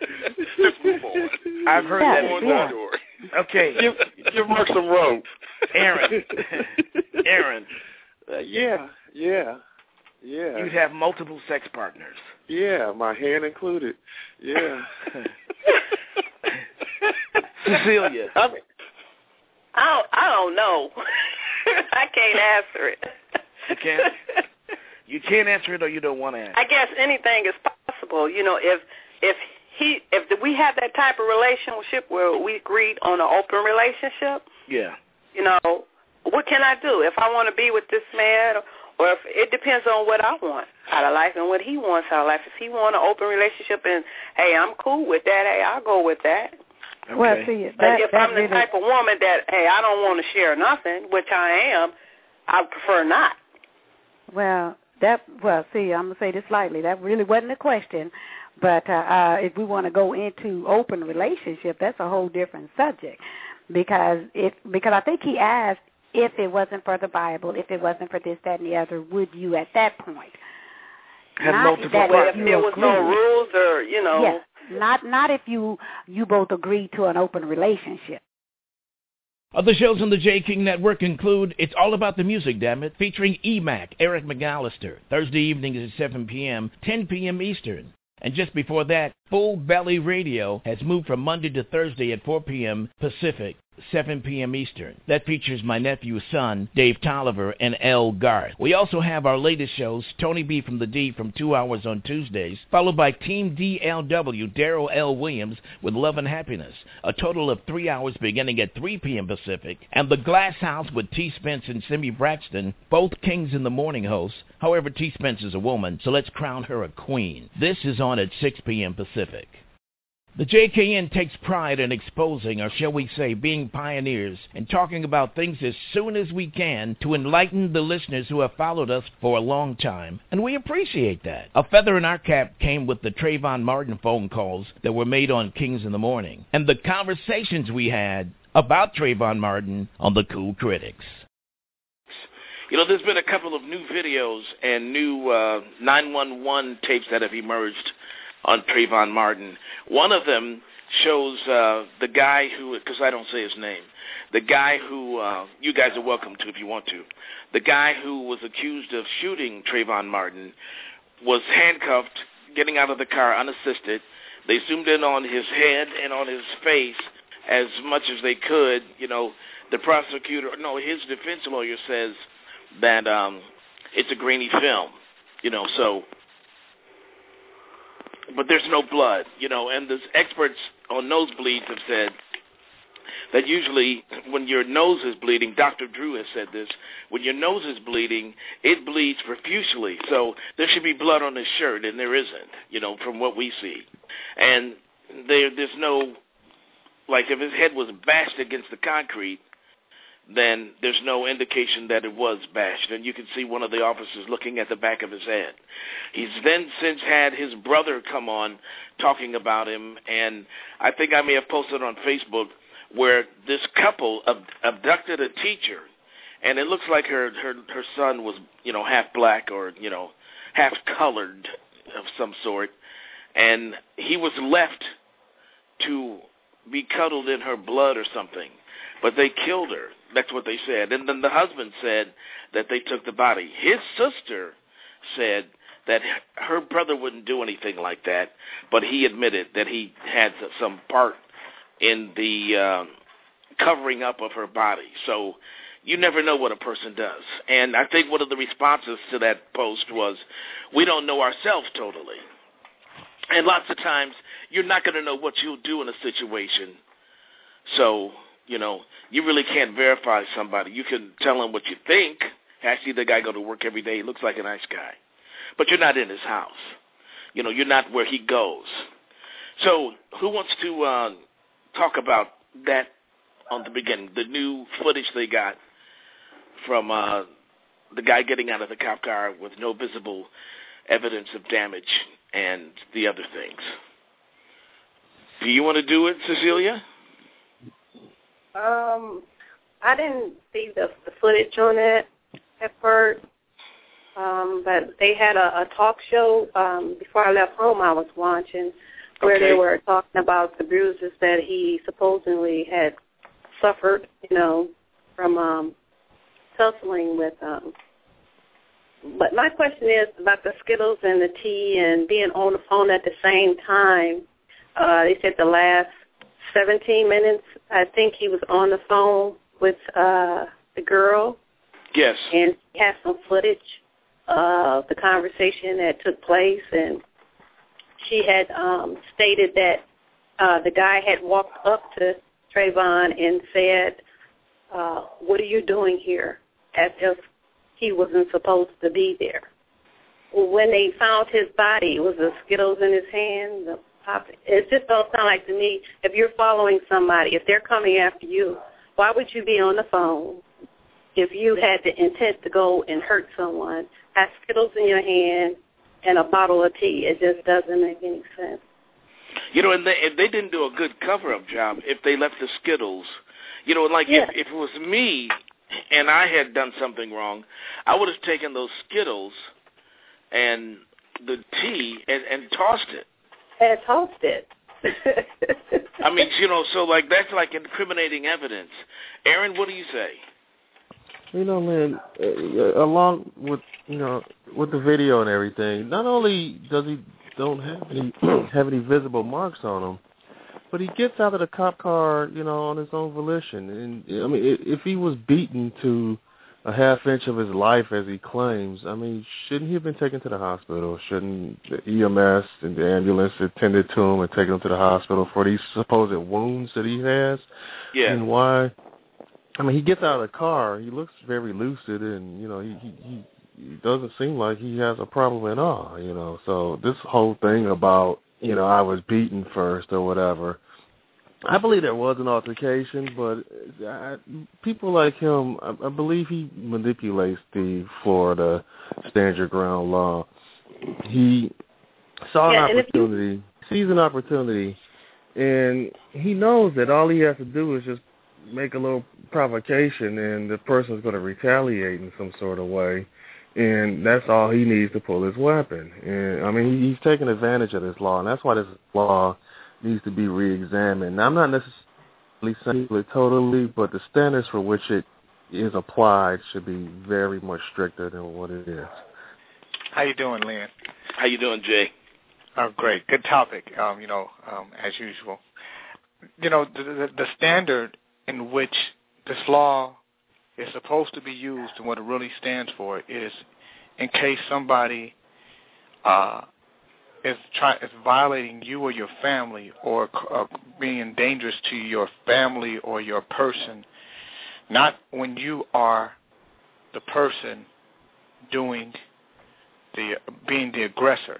just move on. I've heard Yeah, that Move on before. that door. Okay. Give, give Mark some rope. Aaron. Aaron. Uh, yeah, yeah, yeah. You'd have multiple sex partners. Yeah, my hand included. Yeah. Cecilia. I, mean, I don't. I don't know. I can't answer it. You can't. You can't answer it, or you don't want to answer. I guess anything is possible. You know, if if he if we have that type of relationship where we agreed on an open relationship. Yeah. You know, what can I do if I want to be with this man? Or, or if it depends on what I want out of life and what he wants out of life. If he want an open relationship and, hey, I'm cool with that, hey, I'll go with that. Okay. Well, see, but that, if that I'm the really... type of woman that, hey, I don't want to share nothing, which I am, I prefer not. Well, that well, see, I'm gonna say this lightly. That really wasn't a question, but uh, uh, if we want to go into open relationship, that's a whole different subject. Because if because I think he asked, if it wasn't for the Bible, if it wasn't for this, that, and the other, would you at that point? Have not multiple that if if there was agree. no rules or, you know. Yes, not not if you you both agree to an open relationship. Other shows on the J. King Network include It's All About the Music, Damn It, featuring E Mac, Eric McAllister, Thursday evenings at seven p.m., ten p.m. Eastern. And just before that, Full Belly Radio has moved from Monday to Thursday at four p.m. Pacific, seven p.m. Eastern. That features my nephew's son, Dave Tolliver, and L. Garth. We also have our latest shows, Tony B. from the D from two hours on Tuesdays, followed by Team D L W, Daryl L. Williams with Love and Happiness, a total of three hours beginning at three p.m. Pacific, and The Glass House with T. Spence and Simi Braxton, both Kings in the Morning hosts. However, T. Spence is a woman, so let's crown her a queen. This is on at six p.m. Pacific. The J K N takes pride in exposing, or shall we say, being pioneers and talking about things as soon as we can to enlighten the listeners who have followed us for a long time, and we appreciate that. A feather in our cap came with the Trayvon Martin phone calls that were made on Kings in the Morning, and the conversations we had about Trayvon Martin on the Cool Critics. You know, there's been a couple of new videos and new uh, nine one one tapes that have emerged on Trayvon Martin. One of them shows uh, the guy who, because I don't say his name, the guy who, uh, you guys are welcome to if you want to, the guy who was accused of shooting Trayvon Martin was handcuffed, getting out of the car unassisted. They zoomed in on his head and on his face as much as they could. You know, the prosecutor, no, his defense lawyer says that um, it's a grainy film, you know, so... But there's no blood, you know, and the experts on nosebleeds have said that usually when your nose is bleeding, Doctor Drew has said this, when your nose is bleeding, it bleeds profusely. So there should be blood on his shirt, and there isn't, you know, from what we see. And there, there's no, like if his head was bashed against the concrete, then there's no indication that it was bashed. And you can see one of the officers looking at the back of his head. He's then since had his brother come on talking about him, and I think I may have posted on Facebook where this couple ab- abducted a teacher, and it looks like her, her, her son was, you know, half black or, you know, half colored of some sort, and he was left to be cuddled in her blood or something. But they killed her. That's what they said. And then the husband said that they took the body. His sister said that her brother wouldn't do anything like that, but he admitted that he had some part in the uh, covering up of her body. So you never know what a person does. And I think one of the responses to that post was, we don't know ourselves totally. And lots of times you're not going to know what you'll do in a situation. So... You know, you really can't verify somebody. You can tell them what you think. I see the guy go to work every day. He looks like a nice guy. But you're not in his house. You know, you're not where he goes. So who wants to uh, talk about that on the beginning, the new footage they got from uh, the guy getting out of the cop car with no visible evidence of damage and the other things? Do you want to do it, Cecilia? Um, I didn't see the, the footage on it at first, um, but they had a, a talk show um, before I left home I was watching where okay. they were talking about the bruises that he supposedly had suffered, you know, from um, tussling with. Um, but my question is about the Skittles and the tea and being on the phone at the same time. Uh, they said the last seventeen minutes, I think he was on the phone with uh, the girl. Yes. And he had some footage of the conversation that took place, and she had um, stated that uh, the guy had walked up to Trayvon and said, uh, what are you doing here, as if he wasn't supposed to be there. When they found his body, it was the Skittles in his hand, the pop. It just don't sound like to me, if you're following somebody, if they're coming after you, why would you be on the phone if you had the intent to go and hurt someone, have Skittles in your hand and a bottle of tea? It just doesn't make any sense. You know, and they, if they didn't do a good cover-up job, if they left the Skittles, you know, like yeah. if, if it was me and I had done something wrong, I would have taken those Skittles and the tea and, and tossed it. And tossed it. I mean, you know, so like that's like incriminating evidence. Aaron, what do you say? You know, man, uh, along with you know with the video and everything, not only does he don't have any have any visible marks on him, but he gets out of the cop car, you know, on his own volition. And I mean, if he was beaten to a half inch of his life, as he claims, I mean, shouldn't he have been taken to the hospital? Shouldn't the E M S and the ambulance attended to him and taken him to the hospital for these supposed wounds that he has? Yeah. And why? I mean, he gets out of the car. He looks very lucid, and you know, he he, he it doesn't seem like he has a problem at all. You know, so this whole thing about you know I was beaten first or whatever. I believe there was an altercation, but I, people like him, I, I believe he manipulates the Florida stand your ground law. He saw yeah, an opportunity, you... sees an opportunity, and he knows that all he has to do is just make a little provocation, and the person's going to retaliate in some sort of way, and that's all he needs to pull his weapon. And I mean, he's taking advantage of this law, and that's why this law needs to be reexamined. Now, I'm not necessarily saying it totally, but the standards for which it is applied should be very much stricter than what it is. How you doing, Lynn? How you doing, Jay? Oh, great. Good topic, um, you know, um, as usual. You know, the, the, the standard in which this law is supposed to be used and what it really stands for is in case somebody uh, is try is violating you or your family, or uh, being dangerous to your family or your person, not when you are the person doing the being the aggressor.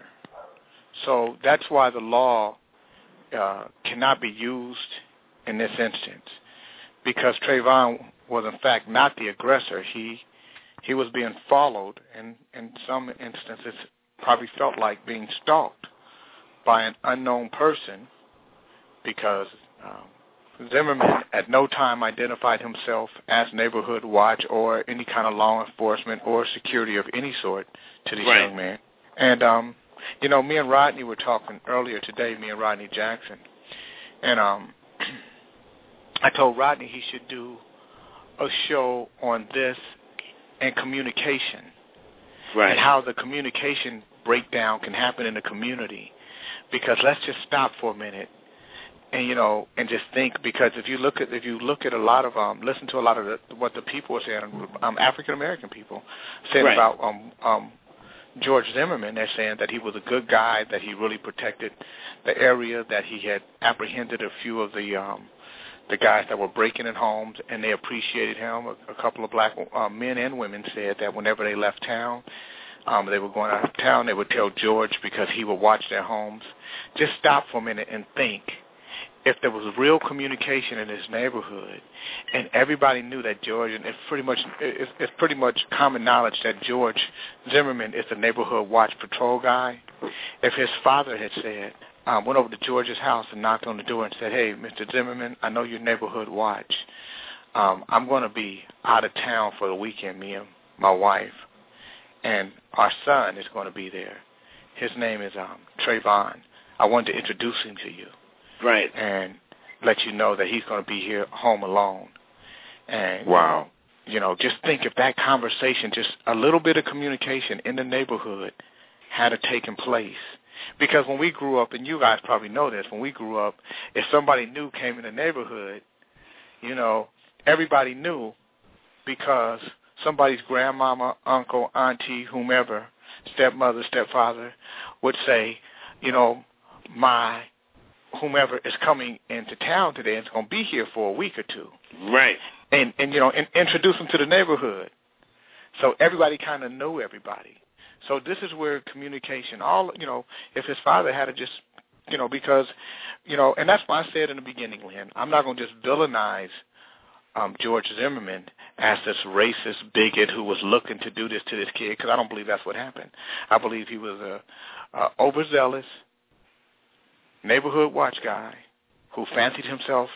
So that's why the law uh, cannot be used in this instance, because Trayvon was in fact not the aggressor. He he was being followed, and in some instances probably felt like being stalked by an unknown person, because um, Zimmerman at no time identified himself as Neighborhood Watch or any kind of law enforcement or security of any sort to this right. young man. And, um, you know, me and Rodney were talking earlier today, me and Rodney Jackson, and um, I told Rodney he should do a show on this and communication, right. and how the communication breakdown can happen in the community. Because let's just stop for a minute, and you know, and just think. Because if you look at if you look at a lot of um, listen to a lot of the, what the people are saying, um, African American people saying right. about um, um, George Zimmerman. They're saying that he was a good guy, that he really protected the area, that he had apprehended a few of the um, the guys that were breaking in homes, and they appreciated him. A, a couple of black uh, men and women said that whenever they left town, um, they were going out of town, they would tell George because he would watch their homes. Just stop for a minute and think. If there was real communication in this neighborhood, and everybody knew that George, and it's pretty much it's, it's pretty much common knowledge that George Zimmerman is the neighborhood watch patrol guy. If his father had said, um, went over to George's house and knocked on the door and said, "Hey, Mister Zimmerman, I know you're neighborhood watch. Um, I'm going to be out of town for the weekend, me and my wife, and our son is going to be there. His name is um, Trayvon. I wanted to introduce him to you." Right. And let you know that he's going to be here home alone. And wow. You know, just think if that conversation, just a little bit of communication in the neighborhood had taken place. Because when we grew up, and you guys probably know this, when we grew up, if somebody new came in the neighborhood, you know, everybody knew because somebody's grandmama, uncle, auntie, whomever, stepmother, stepfather would say, you know, my whomever is coming into town today and is going to be here for a week or two. Right. And, and you know, and introduce them to the neighborhood. So everybody kind of knew everybody. So this is where communication, all, you know, if his father had to just, you know, because, you know, and that's why I said in the beginning, Lynn, I'm not going to just villainize um, George Zimmerman as this racist bigot who was looking to do this to this kid, because I don't believe that's what happened. I believe he was a, a overzealous neighborhood watch guy who fancied himself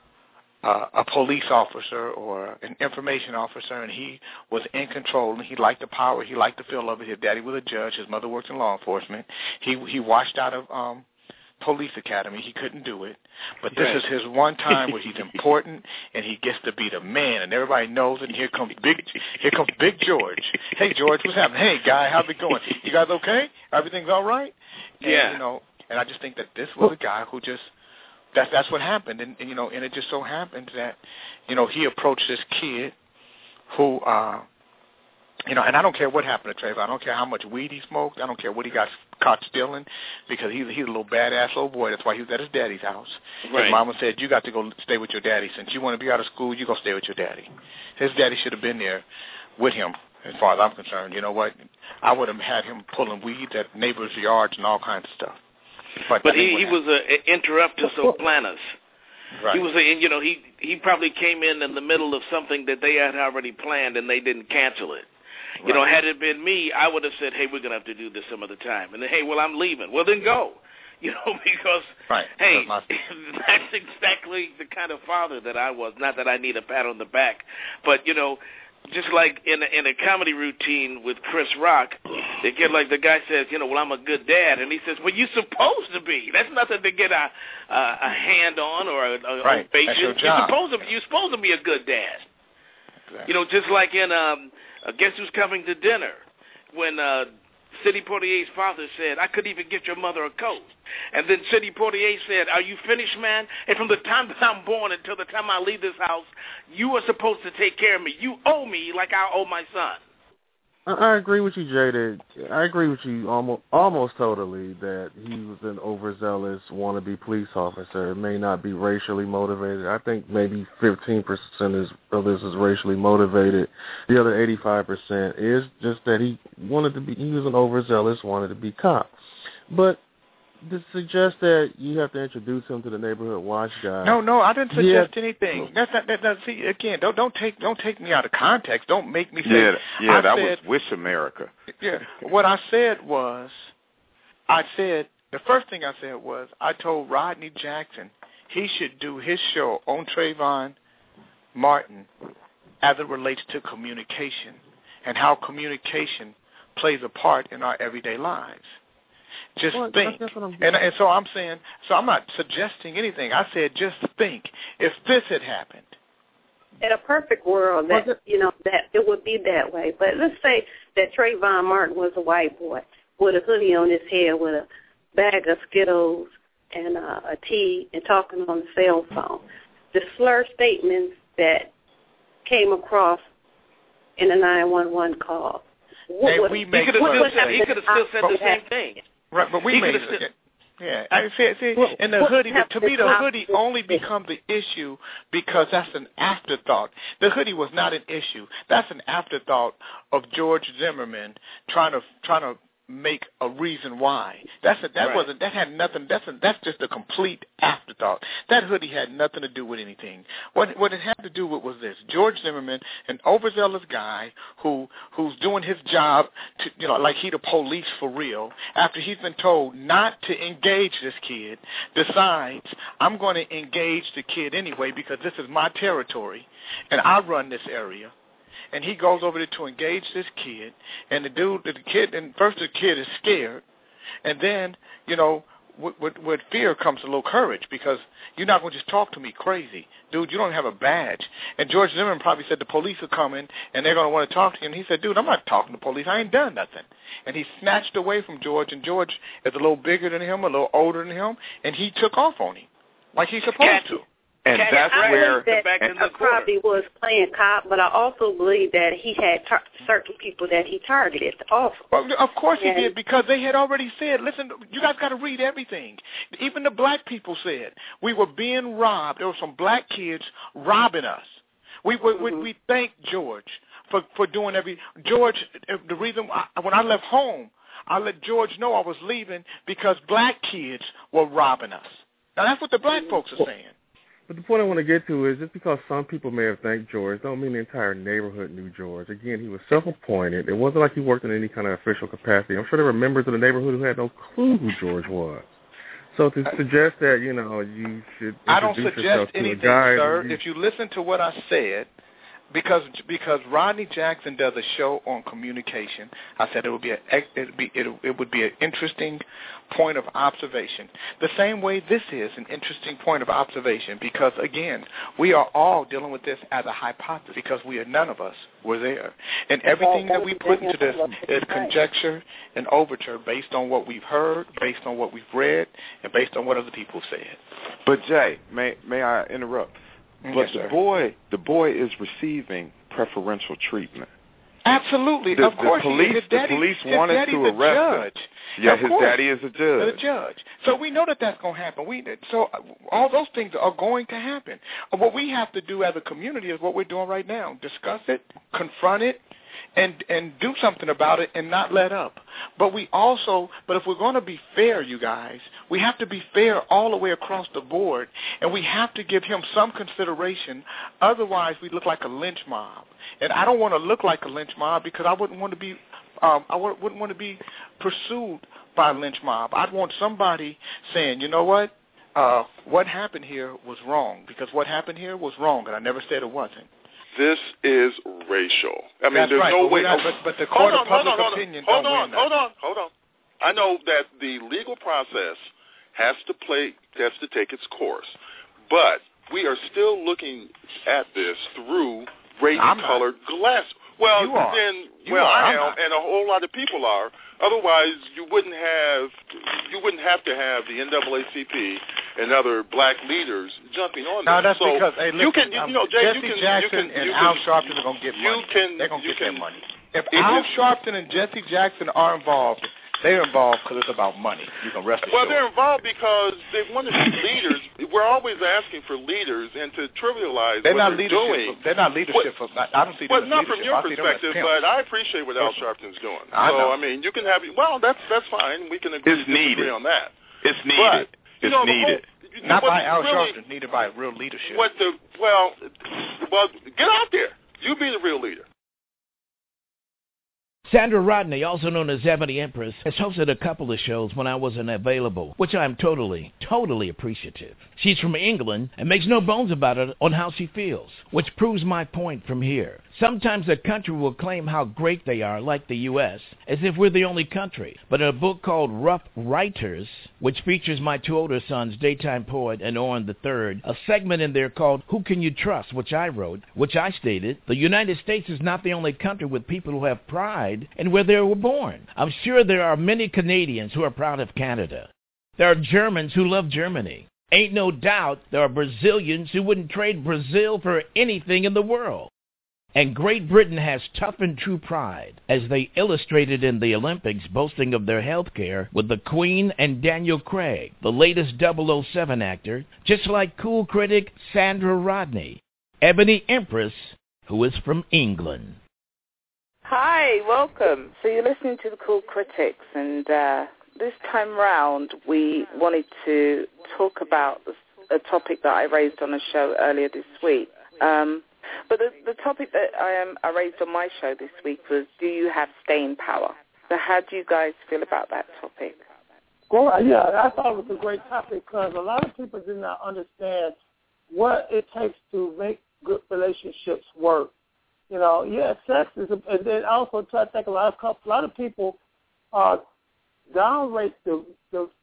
Uh, a police officer or an information officer, and he was in control, and he liked the power, he liked the feel of it. His daddy was a judge, his mother worked in law enforcement. He he washed out of um, police academy. He couldn't do it. But this right. is his one time where he's important, and he gets to be the man, and everybody knows it, and here comes Big here comes Big George. Hey, George, what's happening? Hey, guy, how's it going? You guys okay? Everything's all right? And, yeah. You know, and I just think that this was a guy who just, That's that's what happened, and, and you know, and it just so happened that, you know, he approached this kid, who, uh, you know, and I don't care what happened to Trayvon. I don't care how much weed he smoked. I don't care what he got caught stealing, because he's he's a little badass little boy. That's why he was at his daddy's house. Right. His mama said, "You got to go stay with your daddy. Since you want to be out of school, you go stay with your daddy." His daddy should have been there with him, as far as I'm concerned. You know what? I would have had him pulling weeds at neighbors' yards and all kinds of stuff. But, but he, he was an interruptus planus. Right. He was, a, you know, he he probably came in in the middle of something that they had already planned, and they didn't cancel it. Right. You know, had it been me, I would have said, "Hey, we're gonna have to do this some other time." And then, "Hey, well, I'm leaving." Well, then go. You know, because right. hey, that's, that's exactly the kind of father that I was. Not that I need a pat on the back, but you know. Just like in a, in a comedy routine with Chris Rock, they get like the guy says, you know, well, I'm a good dad, and he says, well, you're supposed to be. That's nothing to get a a, a hand on or a, a right. ovation. That's your You're job. supposed to be. You're supposed to be a good dad. Exactly. You know, just like in um, uh, Guess Who's Coming to Dinner, when uh, Sidney Poitier's father said, I couldn't even get your mother a coat. And then Sidney Poitier said, are you finished, man? And from the time that I'm born until the time I leave this house, you are supposed to take care of me. You owe me like I owe my son. I, I agree with you, Jay. That I agree with you almost almost totally that he was an overzealous wannabe police officer. It may not be racially motivated. I think maybe fifteen percent is, of this is racially motivated. The other eighty-five percent is just that he wanted to be. He was an overzealous, wanted to be cop. But to suggest that you have to introduce him to the neighborhood watch guy. No, no, I didn't suggest yeah. anything. That's not. That, that, see, again, don't don't take don't take me out of context. Don't make me say. Yeah, yeah, I that said, was Wish America. Yeah, what I said was, I said the first thing I said was I told Rodney Jackson he should do his show on Trayvon Martin as it relates to communication and how communication plays a part in our everyday lives. Just well, think. And, and so I'm saying, so I'm not suggesting anything. I said just think. If this had happened. In a perfect world, that you know, that it would be that way. But let's say that Trayvon Martin was a white boy with a hoodie on his head with a bag of Skittles and uh, a tea and talking on the cell phone. The slur statements that came across in the nine one one call. What, hey, what, we he could have still, he could have still said the same thing. Right, but we he made still, it. Yeah, I see. see well, and the hoodie, to me, the hoodie only becomes the issue because that's an afterthought. The hoodie was not an issue. That's an afterthought of George Zimmerman trying to trying to make a reason why. That's a, that right. wasn't that had nothing. That's a, that's just a complete afterthought. That hoodie had nothing to do with anything. What what it had to do with was this: George Zimmerman, an overzealous guy who who's doing his job to, you know, like he the police for real. After he's been told not to engage this kid, decides I'm going to engage the kid anyway because this is my territory and I run this area. And he goes over there to engage this kid, and the dude, the kid, and first the kid is scared, and then, you know, with, with, with fear comes a little courage, because you're not going to just talk to me crazy. Dude, you don't have a badge. And George Zimmerman probably said the police are coming, and they're going to want to talk to you. And he said, dude, I'm not talking to police. I ain't done nothing. And he snatched away from George, and George is a little bigger than him, a little older than him, and he took off on him like he's supposed to. And and that's I where believe that and, uh, probably was playing cop, but I also believe that he had tar- certain people that he targeted also. Well, of course he and, did, because they had already said, listen, you guys got to read everything. Even the black people said we were being robbed. There were some black kids robbing us. We we, mm-hmm. we, we thank George for, for doing every George. The reason I, when I left home, I let George know I was leaving because black kids were robbing us. Now that's what the black folks are saying. But the point I want to get to is just because some people may have thanked George don't mean the entire neighborhood knew George. Again, he was self-appointed. It wasn't like he worked in any kind of official capacity. I'm sure there were members of the neighborhood who had no clue who George was. So to suggest that, you know, you should I don't introduce suggest yourself to anything, a guy, sir. you, If you listen to what I said, because because Rodney Jackson does a show on communication, I said it would be a it be it, it would be an interesting point of observation. The same way this is an interesting point of observation, because again, we are all dealing with this as a hypothesis, because we are none of us were there, and everything that we put into this is conjecture and overture based on what we've heard, based on what we've read, and based on what other people said. But Jay, may may I interrupt? But Yes, the sir. boy, the boy is receiving preferential treatment. Absolutely, The, of course. the police, his daddy, the police his wanted daddy's to a arrest judge. him. Yeah, of his course. daddy is a judge. The judge. So we know that that's going to happen. We so all those things are going to happen. What we have to do as a community is what we're doing right now: discuss it, confront it, and and do something about it, and not let up. But we also, but if we're going to be fair, you guys, we have to be fair all the way across the board, and we have to give him some consideration. Otherwise, we look like a lynch mob, and I don't want to look like a lynch mob, because I wouldn't want to be, um, I wouldn't want to be pursued by a lynch mob. I'd want somebody saying, you know what, uh, what happened here was wrong, because what happened here was wrong, and I never said it wasn't. This is racial. I mean, That's there's right, no but way. Not, but, but the court hold on, of public hold on, opinion hold don't on, win that. hold on, hold on. I know that the legal process has to play, has to take its course, but we are still looking at this through race-colored glass. Well, you are. then, you well, are. I I'm am, not. and a whole lot of people are. Otherwise, you wouldn't have, you wouldn't have to have the N double A C P and other black leaders jumping on No, this. that's so because hey, listen, you can, you, um, know, Jay, Jesse you can, Jackson you can, and you Al can, Sharpton are gonna get money. You can, They're gonna you get can, their money. If it Al is, Sharpton and Jesse Jackson are involved, they're involved because it's about money. You can rest assured. Well, they're involved because they want to be leaders. We're always asking for leaders, and to trivialize they're what not they're leadership. doing. They're not leadership. What, for, I don't see them well, as not from leadership. your I see them as perspective, pimps. but I appreciate what Al Sharpton's doing. I so, know. I mean, you can have, well, that's that's fine. We can agree It's to disagree needed. on that. It's needed. But, you it's know, needed. The whole, Not by Al really, Sharpton, needed by real leadership. What the, well, well, get out there. You be the real leader. Sandra Rodney, also known as Ebony Empress, has hosted a couple of shows when I wasn't available, which I'm totally, totally appreciative. She's from England and makes no bones about it on how she feels, which proves my point from here. Sometimes a country will claim how great they are, like the U S, as if we're the only country. But in a book called Rough Writers, which features my two older sons, Daytime Poet and Oren the Third, a segment in there called Who Can You Trust, which I wrote, which I stated, the United States is not the only country with people who have pride in where they were born. I'm sure there are many Canadians who are proud of Canada. There are Germans who love Germany. Ain't no doubt there are Brazilians who wouldn't trade Brazil for anything in the world. And Great Britain has tough and true pride, as they illustrated in the Olympics, boasting of their health care with the Queen and Daniel Craig, the latest double oh seven actor, just like cool critic Sandra Rodney, Ebony Empress, who is from England. Hi, welcome. So you're listening to the Cool Critics, and uh, this time round we wanted to talk about a topic that I raised on a show earlier this week. Um, But the, the topic that I, um, I raised on my show this week was, do you have staying power? So how do you guys feel about that topic? Well, yeah, I thought it was a great topic because a lot of people do not understand what it takes to make good relationships work. You know, yeah, sex is, a, and then also I think a lot of a lot of people uh, downrate the, the the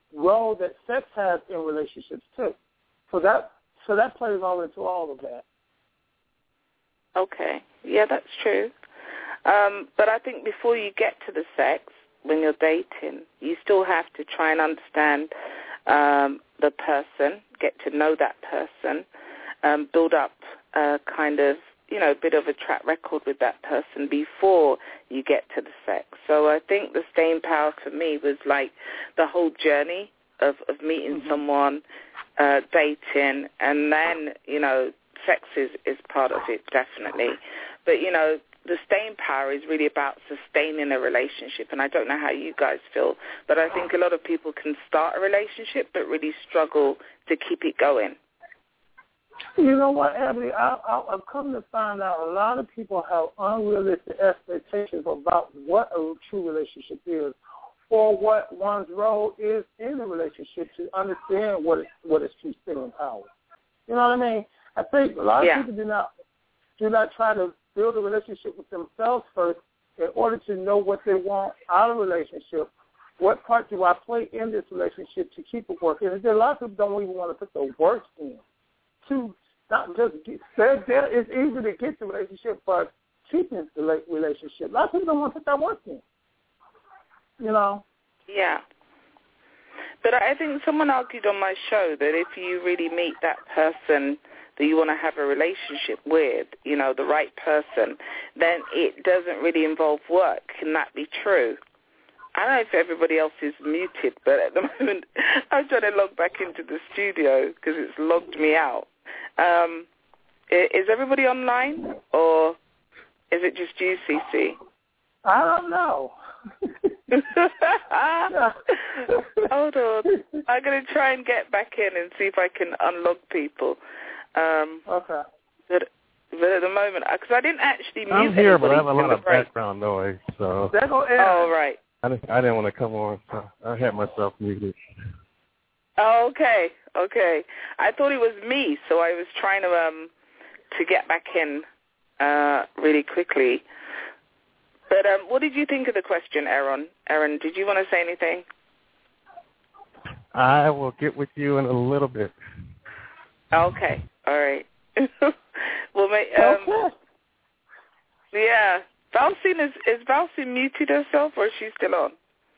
role that sex has in relationships too. So that so that plays all into all of that. Okay. Yeah, that's true. Um, but I think before you get to the sex, when you're dating, you still have to try and understand um, the person, get to know that person, um, build up a kind of, you know, a bit of a track record with that person before you get to the sex. So I think the staying power for me was like the whole journey of, of meeting mm-hmm. someone, uh, dating, and then, you know, sex is, is part of it, definitely. But, you know, the staying power is really about sustaining a relationship, and I don't know how you guys feel, but I think a lot of people can start a relationship but really struggle to keep it going. You know what, Abby, I, I, I've come to find out a lot of people have unrealistic expectations about what a true relationship is or what one's role is in a relationship to understand what is, what is true staying power. You know what I mean? I think a lot of yeah. people do not do not try to build a relationship with themselves first in order to know what they want out of a relationship. What part do I play in this relationship to keep it working? And a lot of people don't even want to put the work in to not just get there. there it's easy to get the relationship, but keeping the relationship. A lot of people don't want to put that work in. You know? Yeah. But I think someone argued on my show that if you really meet that person that you want to have a relationship with, you know, the right person, then it doesn't really involve work. Can that be true? I don't know if everybody else is muted, but at the moment I'm trying to log back into the studio because it's logged me out. Um, is everybody online, or is it just you, C C? I don't know. Hold on. I'm going to try and get back in and see if I can unlog people. Um, okay. But, but at the moment, because I didn't actually mute I'm here, but I have a lot of break. background noise, so. Oh, right. I didn't, I didn't want to come on, so I had myself muted. Oh, okay, okay. I thought it was me, so I was trying to um to get back in uh, really quickly. But um, what did you think of the question, Aaron? Aaron, did you want to say anything? I will get with you in a little bit. Okay, all right. well, mate, um, okay. Yeah. Valcine, is, is Valcine muted herself, or is she still on?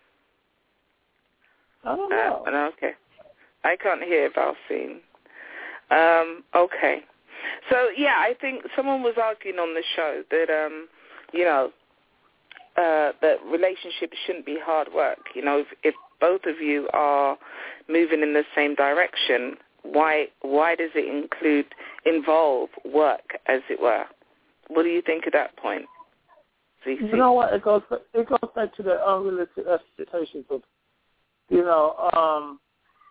I don't know. Uh, okay. I can't hear Valcine. Um, okay. So, yeah, I think someone was arguing on the show that, um, you know, uh, that relationships shouldn't be hard work. You know, if, if both of you are moving in the same direction, why why does it include, involve work, as it were? What do you think of that point? C C? You know what? It goes it goes back to the unrealistic expectations of, you know, um,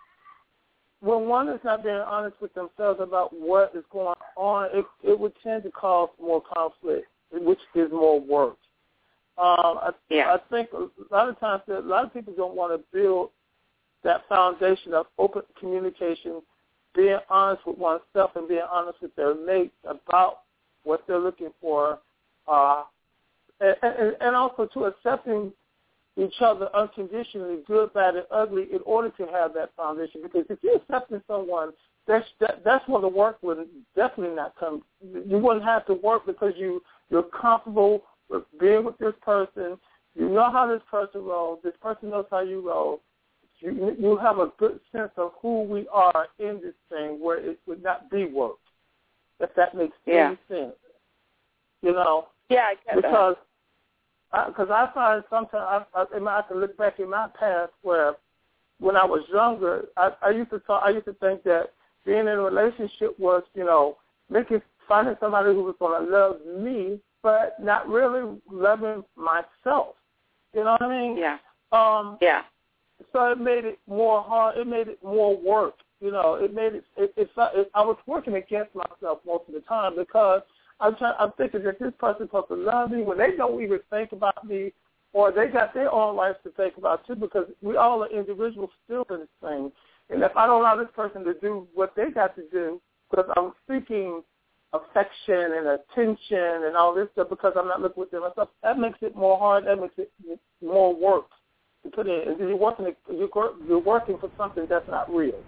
when one is not being honest with themselves about what is going on, it it would tend to cause more conflict, which is more work. Um, I, yeah. I think a lot of times that a lot of people don't want to build that foundation of open communication, being honest with oneself and being honest with their mates about what they're looking for, uh, and, and, and also to accepting each other unconditionally, good, bad, and ugly, in order to have that foundation. Because if you're accepting someone, that's that, that's where the work would definitely not come. You wouldn't have to work because you you're comfortable with being with this person. You know how this person rolls. This person knows how you roll. You, you have a good sense of who we are in this thing, where it would not be work. If that makes yeah. any sense, you know. Yeah, I get because because I, I find sometimes I, I, I can look back in my past where when I was younger, I, I used to talk, I used to think that being in a relationship was, you know, making finding somebody who was going to love me, but not really loving myself. You know what I mean? Yeah. Um, yeah. So it made it more hard. It made it more work. You know, it made it. It, it, it I was working against myself most of the time because I'm trying. I'm thinking that this person's supposed to love me when they don't even think about me, or they got their own lives to think about too. Because we all are individuals still in this thing, and if I don't allow this person to do what they got to do, because I'm seeking affection and attention and all this stuff, because I'm not looking within myself, that makes it more hard. That makes it more work. to put in. You're working, you're, you're working for something that's not real.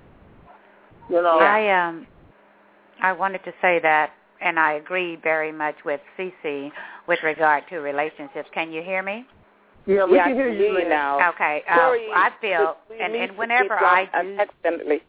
You know. I um, I wanted to say that, and I agree very much with Cece with regard to relationships. Can you hear me? Yeah, we yeah, can hear you, you now. Okay. Uh, Sorry, I feel, and, and whenever I do, accidentally.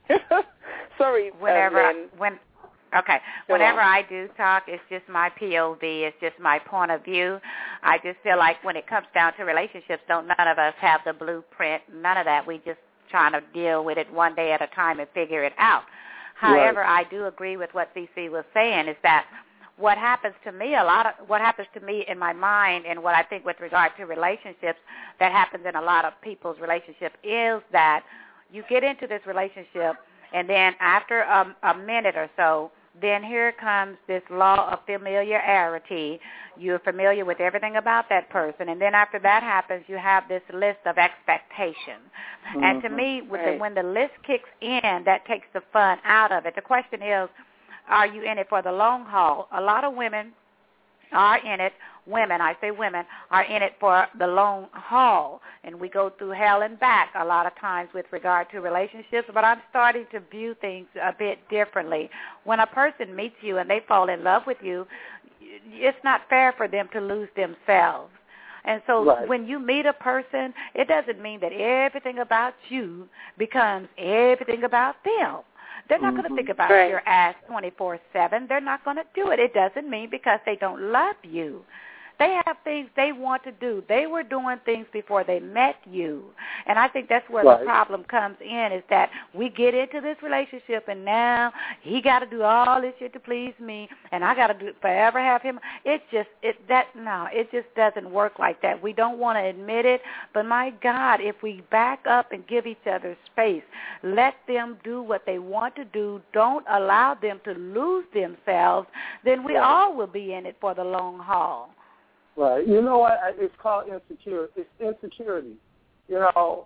Sorry, whenever uh, I, when. Okay. Go Whenever on. I do talk, it's just my P O V. It's just my point of view. I just feel like when it comes down to relationships, don't none of us have the blueprint. None of that. We just trying to deal with it one day at a time and figure it out. However, right. I do agree with what C C was saying is that what happens to me, a lot of what happens to me in my mind and what I think with regard to relationships that happens in a lot of people's relationship is that you get into this relationship and then after a, a minute or so, then here comes this law of familiarity. You're familiar with everything about that person. And then after that happens, you have this list of expectations. Mm-hmm. And to me, with right. the, when the list kicks in, that takes the fun out of it. The question is, are you in it for the long haul? A lot of women are in it. Women, I say women, are in it for the long haul. And we go through hell and back a lot of times with regard to relationships, but I'm starting to view things a bit differently. When a person meets you and they fall in love with you, it's not fair for them to lose themselves. And so right. when you meet a person, it doesn't mean that everything about you becomes everything about them. They're not mm-hmm. going to think about right. your ass twenty-four seven. They're not going to do it. It doesn't mean because they don't love you. They have things they want to do. They were doing things before they met you. And I think that's where right. the problem comes in is that we get into this relationship and now he got to do all this shit to please me and I got to do forever have him. It just, it that no, it just doesn't work like that. We don't want to admit it, but my God, if we back up and give each other space, let them do what they want to do, don't allow them to lose themselves, then we right. all will be in it for the long haul. Right. You know what? It's called insecurity. It's insecurity. You know,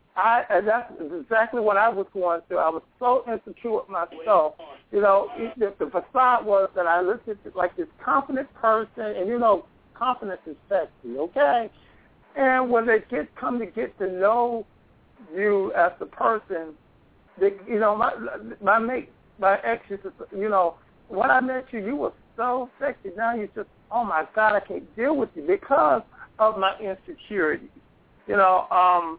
I and that's exactly what I was going through. I was so insecure with myself. You know, the, the facade was that I looked at like this confident person, and you know, confidence is sexy, okay? And when they get come to get to know you as a person, they, you know, my my mate, my ex used to, you know, when I met you, you were so sexy. Now you just, oh my God, I can't deal with you because of my insecurity. You know, um,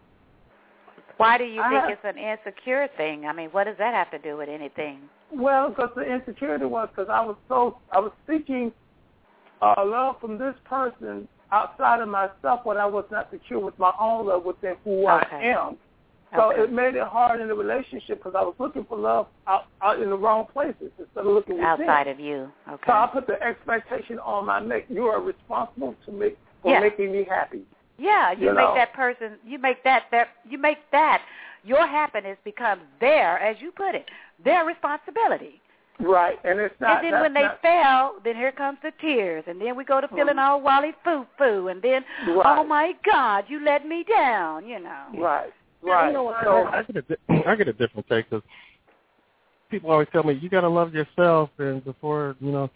why do you I think have, it's an insecure thing? I mean, what does that have to do with anything? Well, because the insecurity was because I was so I was seeking uh, love from this person outside of myself when I was not secure with my own love within who okay. I am. So okay. it made it hard in the relationship because I was looking for love out, out in the wrong places instead of looking within. Outside of you. Okay. So I put the expectation on my mate. You are responsible to make for yeah. making me happy. Yeah, you, you make know? that person. You make that that you make that your happiness becomes their, as you put it, their responsibility. Right, and it's not. And then when they not, fail, then here comes the tears, and then we go to feeling mm. all wally foo foo, and then right. oh my God, you let me down, you know. Right. Right. You know, I, I, get a di- I get a different take because people always tell me you got to love yourself, and before you know,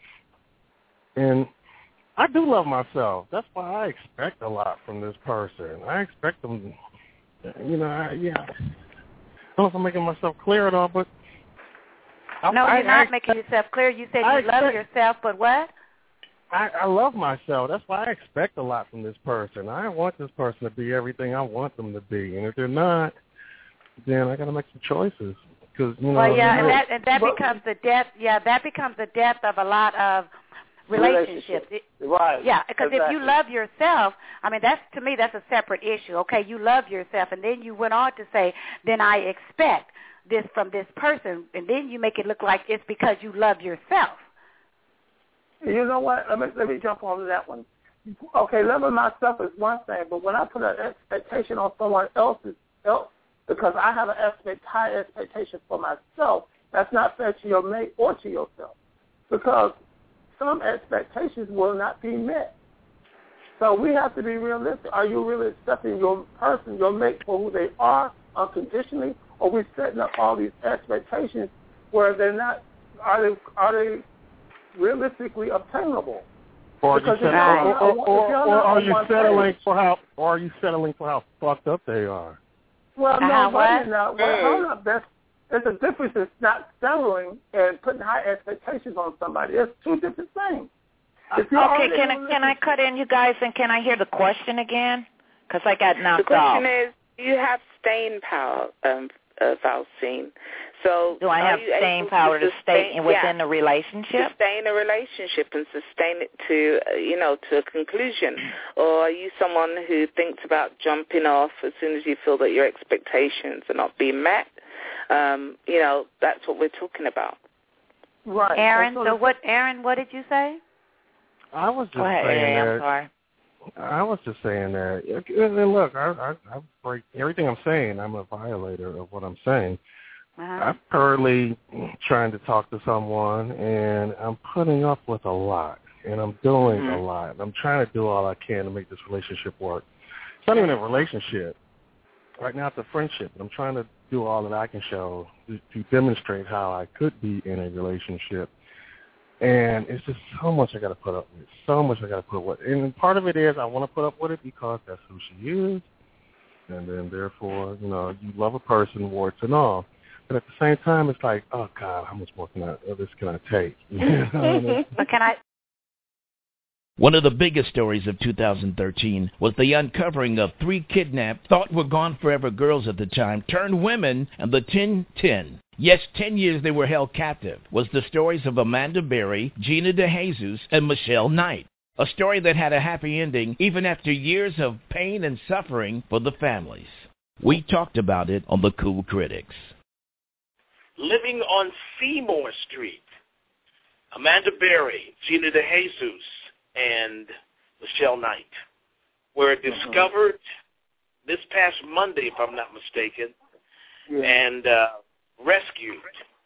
and I do love myself. That's why I expect a lot from this person. I expect them, you know, I, yeah. I don't know if I'm making myself clear at all, but I, no, I, you're not I, making yourself clear. You said I you love expect, yourself, but what? I, I love myself. That's why I expect a lot from this person. I want this person to be everything I want them to be, and if they're not, then I got to make some choices. Cause, you know, well, yeah, and know, that and that but, becomes the death. Yeah, that becomes the death of a lot of relationships. Relationship. Right. Yeah, because exactly. if you love yourself, I mean, that's to me that's a separate issue. Okay, you love yourself, and then you went on to say, then I expect this from this person, and then you make it look like it's because you love yourself. You know what? Let me let me jump on to that one. Okay, loving myself is one thing, but when I put an expectation on someone else's else, because I have an expect, high expectation for myself, that's not fair to your mate or to yourself, because some expectations will not be met. So we have to be realistic. Are you really accepting your person, your mate, for who they are unconditionally, or are we setting up all these expectations where they're not? Are they are they realistically obtainable? Or are you settling, or, or, or, or are you settling for how, or are you settling for how fucked up they are? Well, no, uh-huh, wait a minute. Well, hold up. That's, there's a difference in not settling and putting high expectations on somebody. It's two different things. Okay, can I, can I cut in, you guys, and can I hear the question again? Because I got knocked off. The question off. is, do you have staying power, um, uh, Valcine? So do I have staying power to, to stay in, within yeah, the relationship? To stay in a relationship and sustain it to, uh, you know, to a conclusion? Or are you someone who thinks about jumping off as soon as you feel that your expectations are not being met? Um, you know, that's what we're talking about. Right. Aaron, so what, Aaron, what did you say? I was just Go ahead, saying Aaron, that. I'm sorry. I was just saying that. And look, I, I, I break everything I'm saying. I'm a violator of what I'm saying. Uh-huh. I'm currently trying to talk to someone, and I'm putting up with a lot, and I'm doing mm-hmm. a lot. I'm trying to do all I can to make this relationship work. It's not even a relationship. Right now it's a friendship, and I'm trying to do all that I can show to, to demonstrate how I could be in a relationship. And it's just so much I got to put up with, so much I got to put up with. And part of it is I want to put up with it because that's who she is, and then therefore, you know, you love a person, warts and all. But at the same time, it's like, oh, God, how much more can I, of this can I take? But can I? One of the biggest stories of two thousand thirteen was the uncovering of three kidnapped, thought were gone forever girls at the time, turned women, and the ten ten. Yes, ten years they were held captive, was the stories of Amanda Berry, Gina DeJesus, and Michelle Knight. A story that had a happy ending even after years of pain and suffering for the families. We talked about it on the Cool Critics. Living on Seymour Street, Amanda Berry, Gina DeJesus, and Michelle Knight were discovered mm-hmm. this past Monday, if I'm not mistaken, yeah. and uh, rescued.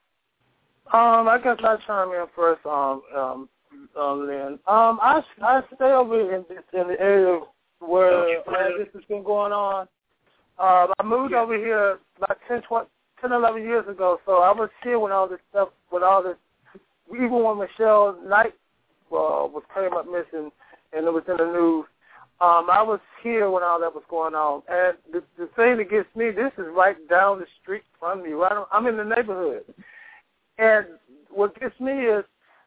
Um, I guess I'll chime in first, um, um, uh, Lynn. Um, I, I stay over in, this, in the area where uh, this has been going on. Uh, I moved yeah. over here about ten, twenty, ten, eleven years ago, so I was here when all this stuff, with all this, even when Michelle Knight uh, was came up missing and it was in the news. Um, I was here when all that was going on. And the, the thing that gets me, this is right down the street from me. Right on, I'm in the neighborhood. And what gets me is,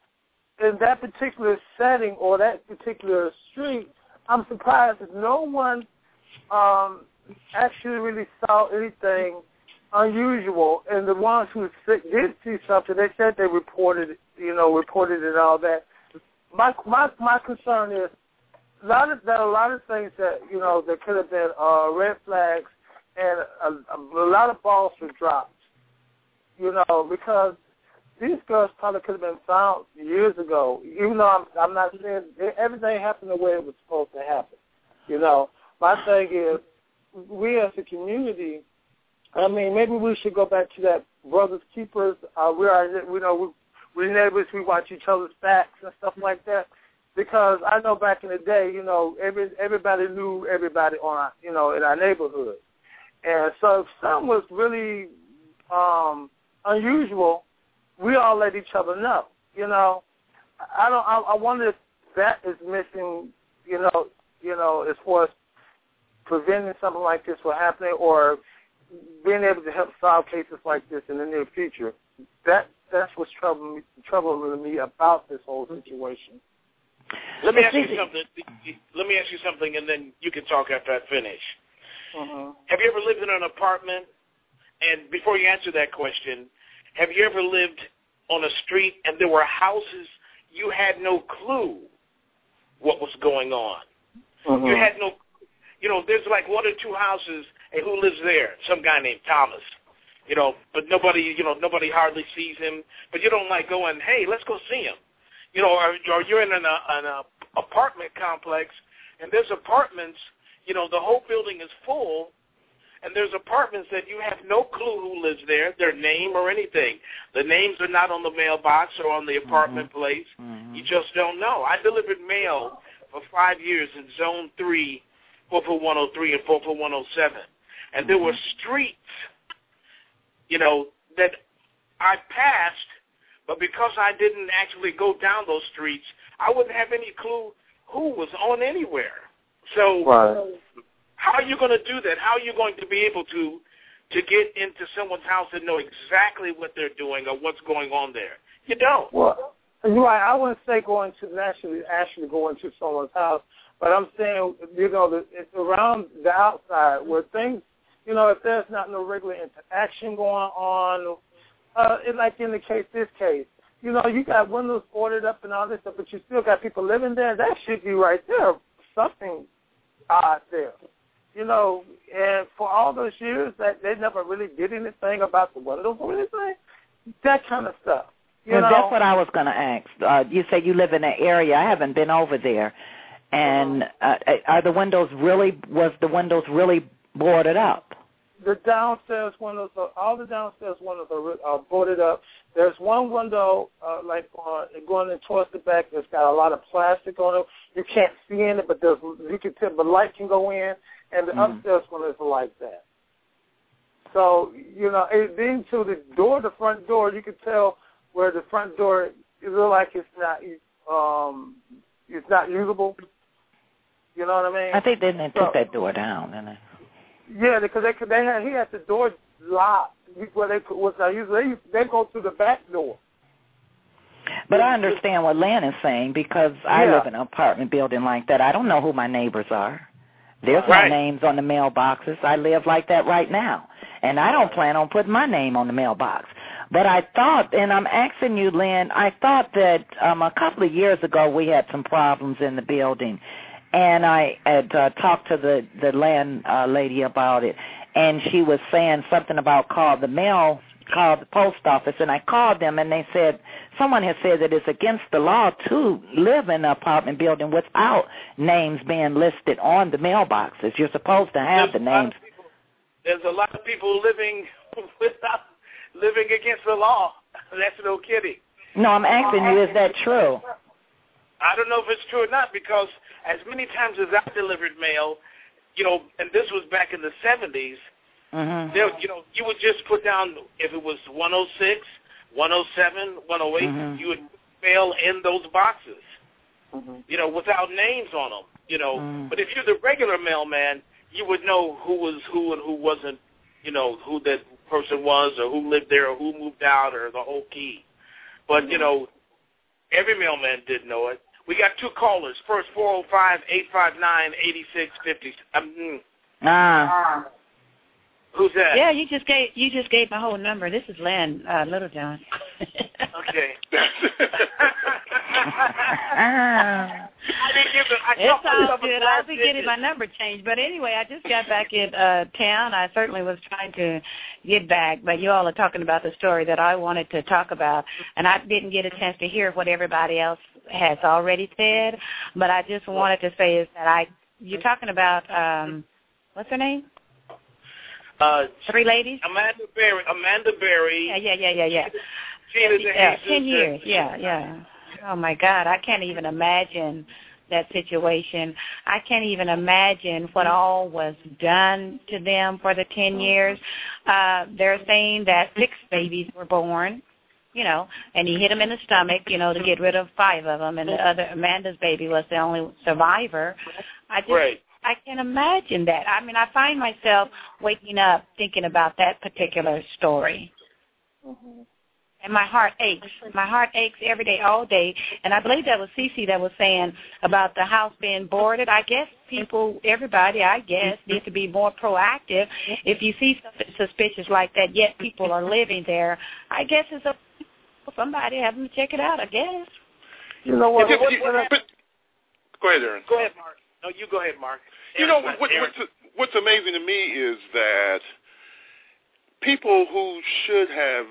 in that particular setting or that particular street, I'm surprised that no one um, actually really saw anything unusual. And the ones who did see something, they said they reported, you know, reported it and all that. My my my concern is a lot of there are a lot of things that you know that could have been uh, red flags, and a, a, a lot of balls were dropped. You know, because these girls probably could have been found years ago. Even though I'm I'm not saying everything happened the way it was supposed to happen. You know, my thing is we as a community. I mean, maybe we should go back to that brothers keepers. Uh, we are, you know, we. We're neighbors, we watch each other's backs and stuff like that. Because I know back in the day, you know, every everybody knew everybody on our, you know, in our neighborhood. And so if something was really um, unusual, we all let each other know. You know, I don't. I, I wonder if that is missing. You know, you know, as far as preventing something like this from happening, or being able to help solve cases like this in the near future. That. That's what's troubling me, troubling me about this whole situation. Let me ask you something. Let me ask you something, and then you can talk after I finish. Uh-huh. Have you ever lived in an apartment? And before you answer that question, have you ever lived on a street and there were houses you had no clue what was going on? Uh-huh. You had no, you know, there's like one or two houses, and who lives there? Some guy named Thomas. You know, but nobody, you know, nobody hardly sees him. But you don't like going, hey, let's go see him. You know, or, or you're in an, uh, an uh, apartment complex, and there's apartments, you know, the whole building is full, and there's apartments that you have no clue who lives there, their name or anything. The names are not on the mailbox or on the apartment mm-hmm. place. Mm-hmm. You just don't know. I delivered mail for five years in Zone three, Fulford one oh three, and Fulford one oh seven. And mm-hmm. there were streets, you know, that I passed, but because I didn't actually go down those streets, I wouldn't have any clue who was on anywhere. So right. how are you going to do that? How are you going to be able to to get into someone's house and know exactly what they're doing or what's going on there? You don't. Well, you're right. I wouldn't say going to actually actually going to someone's house, but I'm saying, you know, the, it's around the outside where things, you know, if there's not no regular interaction going on, uh, it, like in the case, this case, you know, you got windows boarded up and all this stuff, but you still got people living there. That should be right there. Something odd there. You know, and for all those years that they never really did anything about the windows or anything, that kind of stuff. You well, know? That's what I was going to ask. Uh, you say you live in that area. I haven't been over there. And uh, are the windows really, was the windows really boarded up? The downstairs windows, are, all the downstairs windows are, are boarded up. There's one window, uh, like uh, going in towards the back, that's got a lot of plastic on it. You can't see in it, but there's, you can tell the light can go in, and the mm-hmm. upstairs windows are like that. So, you know, it, being to the door, the front door, you can tell where the front door, it looks like it's not, um, it's not usable. You know what I mean? I think they didn't so, took that door down, didn't they? Yeah, because they they had he had the door locked where they was not usually they they go through the back door. But I understand what Lynn is saying because I yeah. live in an apartment building like that. I don't know who my neighbors are. There's right. no names on the mailboxes. I live like that right now, and I don't plan on putting my name on the mailbox. But I thought, and I'm asking you, Lynn, I thought that um, a couple of years ago we had some problems in the building. And I had uh, talked to the, the land uh, lady about it, and she was saying something about call the mail, call the post office, and I called them, and they said, someone had said that it's against the law to live in an apartment building without names being listed on the mailboxes. You're supposed to have there's the names. People, there's a lot of people living without living against the law. That's no kidding. No, I'm asking you, is that true? I don't know if it's true or not because as many times as I delivered mail, you know, and this was back in the seventies, mm-hmm. there, you know, you would just put down if it was one oh six, one oh seven, one oh eight, mm-hmm. you would mail in those boxes, mm-hmm. you know, without names on them, you know. Mm-hmm. But if you're the regular mailman, you would know who was who and who wasn't, you know, who that person was or who lived there or who moved out or the whole key. But, mm-hmm. you know, every mailman did know it. We got two callers. First, four oh five, eight five nine, eight six five zero. Um, ah. Who's that? Yeah, you just gave you just gave my whole number. This is Lynn uh, Littlejohn. Okay. I didn't give it. I it sounds good. I'll be getting my number changed. But anyway, I just got back in uh, town. I certainly was trying to get back, but you all are talking about the story that I wanted to talk about, and I didn't get a chance to hear what everybody else has already said. But I just wanted to say is that I you're talking about um, what's her name? Uh, Three ladies? Amanda Berry. Amanda Berry. Yeah, yeah, yeah, yeah, yeah. Gina yeah, DeJesus. ten years, yeah, yeah. Oh, my God, I can't even imagine that situation. I can't even imagine what all was done to them for the ten years. Uh, they're saying that six babies were born, you know, and he hit them in the stomach, you know, to get rid of five of them, and the other, Amanda's baby was the only survivor. I just... Right. I can imagine that. I mean, I find myself waking up thinking about that particular story. Mm-hmm. And my heart aches. My heart aches every day, all day. And I believe that was Cece that was saying about the house being boarded. I guess people, everybody, I guess, need to be more proactive. If you see something suspicious like that, yet people are living there, I guess it's a somebody having to check it out, I guess. You know what? If, what, if, what, what but, go ahead, Aaron. Go ahead, Mark. No, you go ahead, Mark. You know, what, what's, what's amazing to me is that people who should have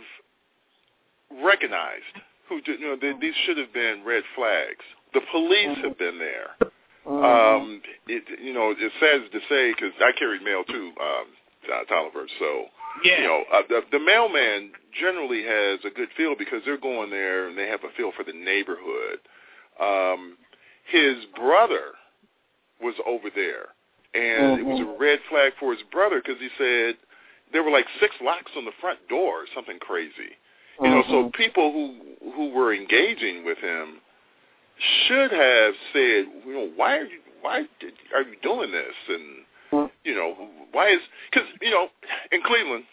recognized, who you know, they, these should have been red flags. The police mm-hmm. have been there. Mm-hmm. Um, it, you know, it's sad to say because I carried mail too, um, Tolliver. So, yeah. you know, uh, the, the mailman generally has a good feel because they're going there and they have a feel for the neighborhood. Um, his brother was over there, and mm-hmm. it was a red flag for his brother because he said there were like six locks on the front door, something crazy. You know, mm-hmm. so people who who were engaging with him should have said, you know, why are you why did, are you doing this? And you know, why is because you know, in Cleveland,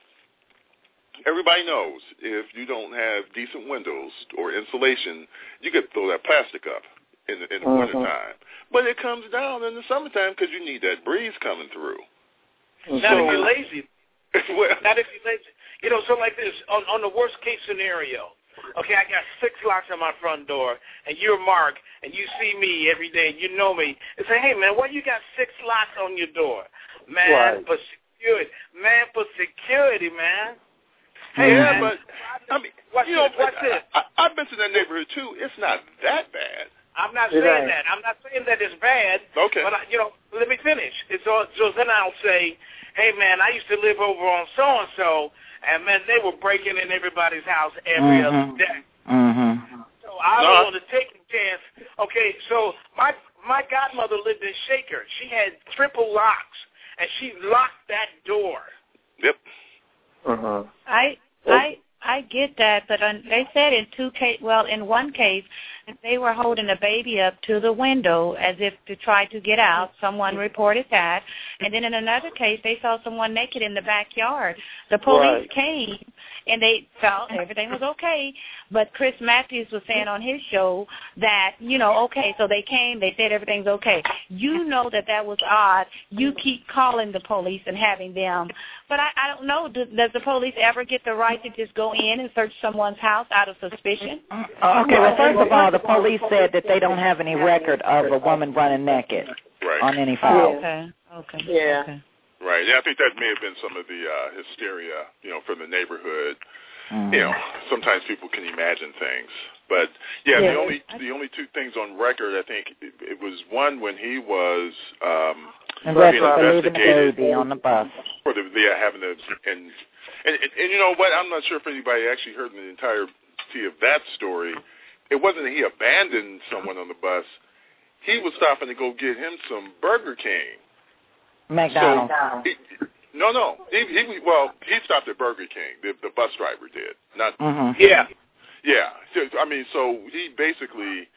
everybody knows if you don't have decent windows or insulation, you could throw that plastic up in the, in the uh-huh. wintertime. But it comes down in the summertime because you need that breeze coming through. Not so, if you're lazy. well, Not if you're lazy. You know, so like this, on, on the worst case scenario, okay, I got six locks on my front door, and you're Mark, and you see me every day, and you know me, and say, hey, man, why you got six locks on your door? Man, right. for security. Man, for security, man. Hey, yeah, man, but, I mean, watch you know, this, watch this. I, I, I've been to that neighborhood, too. It's not that bad. I'm not it saying ain't. that. I'm not saying that it's bad. Okay. But, I, you know, let me finish. It's all, so then I'll say, hey, man, I used to live over on so-and-so, and, man, they were breaking in everybody's house every mm-hmm. other day. Mm-hmm. So I no. don't want to take a chance. Okay, so my my godmother lived in Shaker. She had triple locks, and she locked that door. Yep. Uh-huh. I I I get that, but on, they said in two case, well, in one case, they were holding a baby up to the window as if to try to get out. Someone reported that, and then in another case, they saw someone naked in the backyard. The police Right. came, and they felt everything was okay. But Chris Matthews was saying on his show that, you know, okay, so they came, they said everything's okay. You know that that was odd. You keep calling the police and having them. But I, I don't know, does, does the police ever get the right to just go in and search someone's house out of suspicion? Okay, well, first of all, the police said that they don't have any record of a woman running naked right. on any file. Okay, okay. Yeah. Okay. Right. Yeah, I think that may have been some of the uh, hysteria, you know, from the neighborhood. Mm-hmm. You know, sometimes people can imagine things, but yeah, yeah, the only the only two things on record, I think, it, it was one when he was um, being investigated baby on the bus for the yeah, having the and, and and and you know what? I'm not sure if anybody actually heard the entirety of that story. It wasn't that he abandoned someone on the bus. He was stopping to go get him some Burger King. McDonald's. So he, no, no. He, he well, he stopped at Burger King. The, the bus driver did. Not. Mm-hmm. Yeah. Yeah. So, I mean, so he basically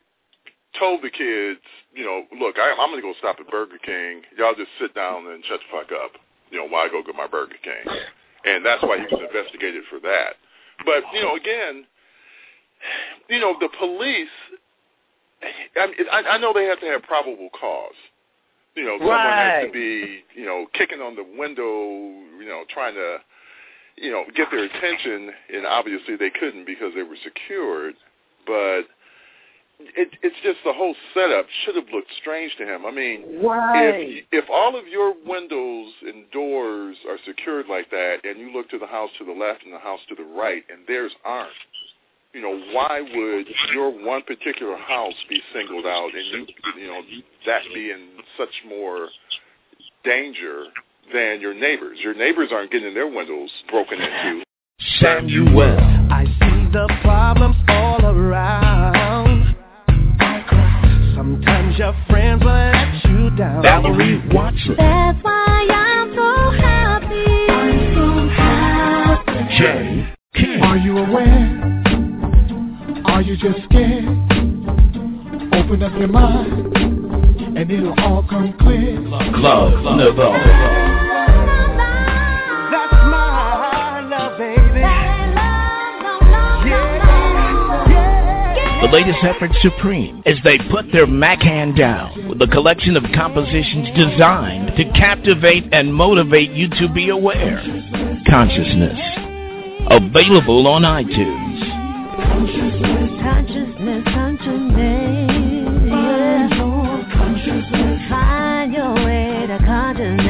told the kids, you know, look, I, I'm going to go stop at Burger King. Y'all just sit down and shut the fuck up. You know, while I go get my Burger King. And that's why he was investigated for that. But you know, again, you know, the police. I, mean, I, I know they have to have probable cause. You know, someone right. has to be, you know, kicking on the window, you know, trying to, you know, get their attention, and obviously they couldn't because they were secured. But it, it's just the whole setup should have looked strange to him. I mean, right. if if all of your windows and doors are secured like that, and you look to the house to the left and the house to the right, and theirs aren't, you know, why would your one particular house be singled out and you, you know, that be in such more danger than your neighbors? Your neighbors aren't getting their windows broken into. Samuel, I see the problems all around. Sometimes your friends will let you down. Valerie Watson. That's why I'm so happy. I'm so happy. Jay King. Are you aware? Are you just scared? Open up your mind, and it'll all come clear. Club Nouveau. That's my love, baby. Yeah. The latest effort, Supreme, as they put their Mac hand down with a collection of compositions designed to captivate and motivate you to be aware. Consciousness. Available on iTunes. Consciousness, consciousness, consciousness. Find your consciousness. Find your way to consciousness.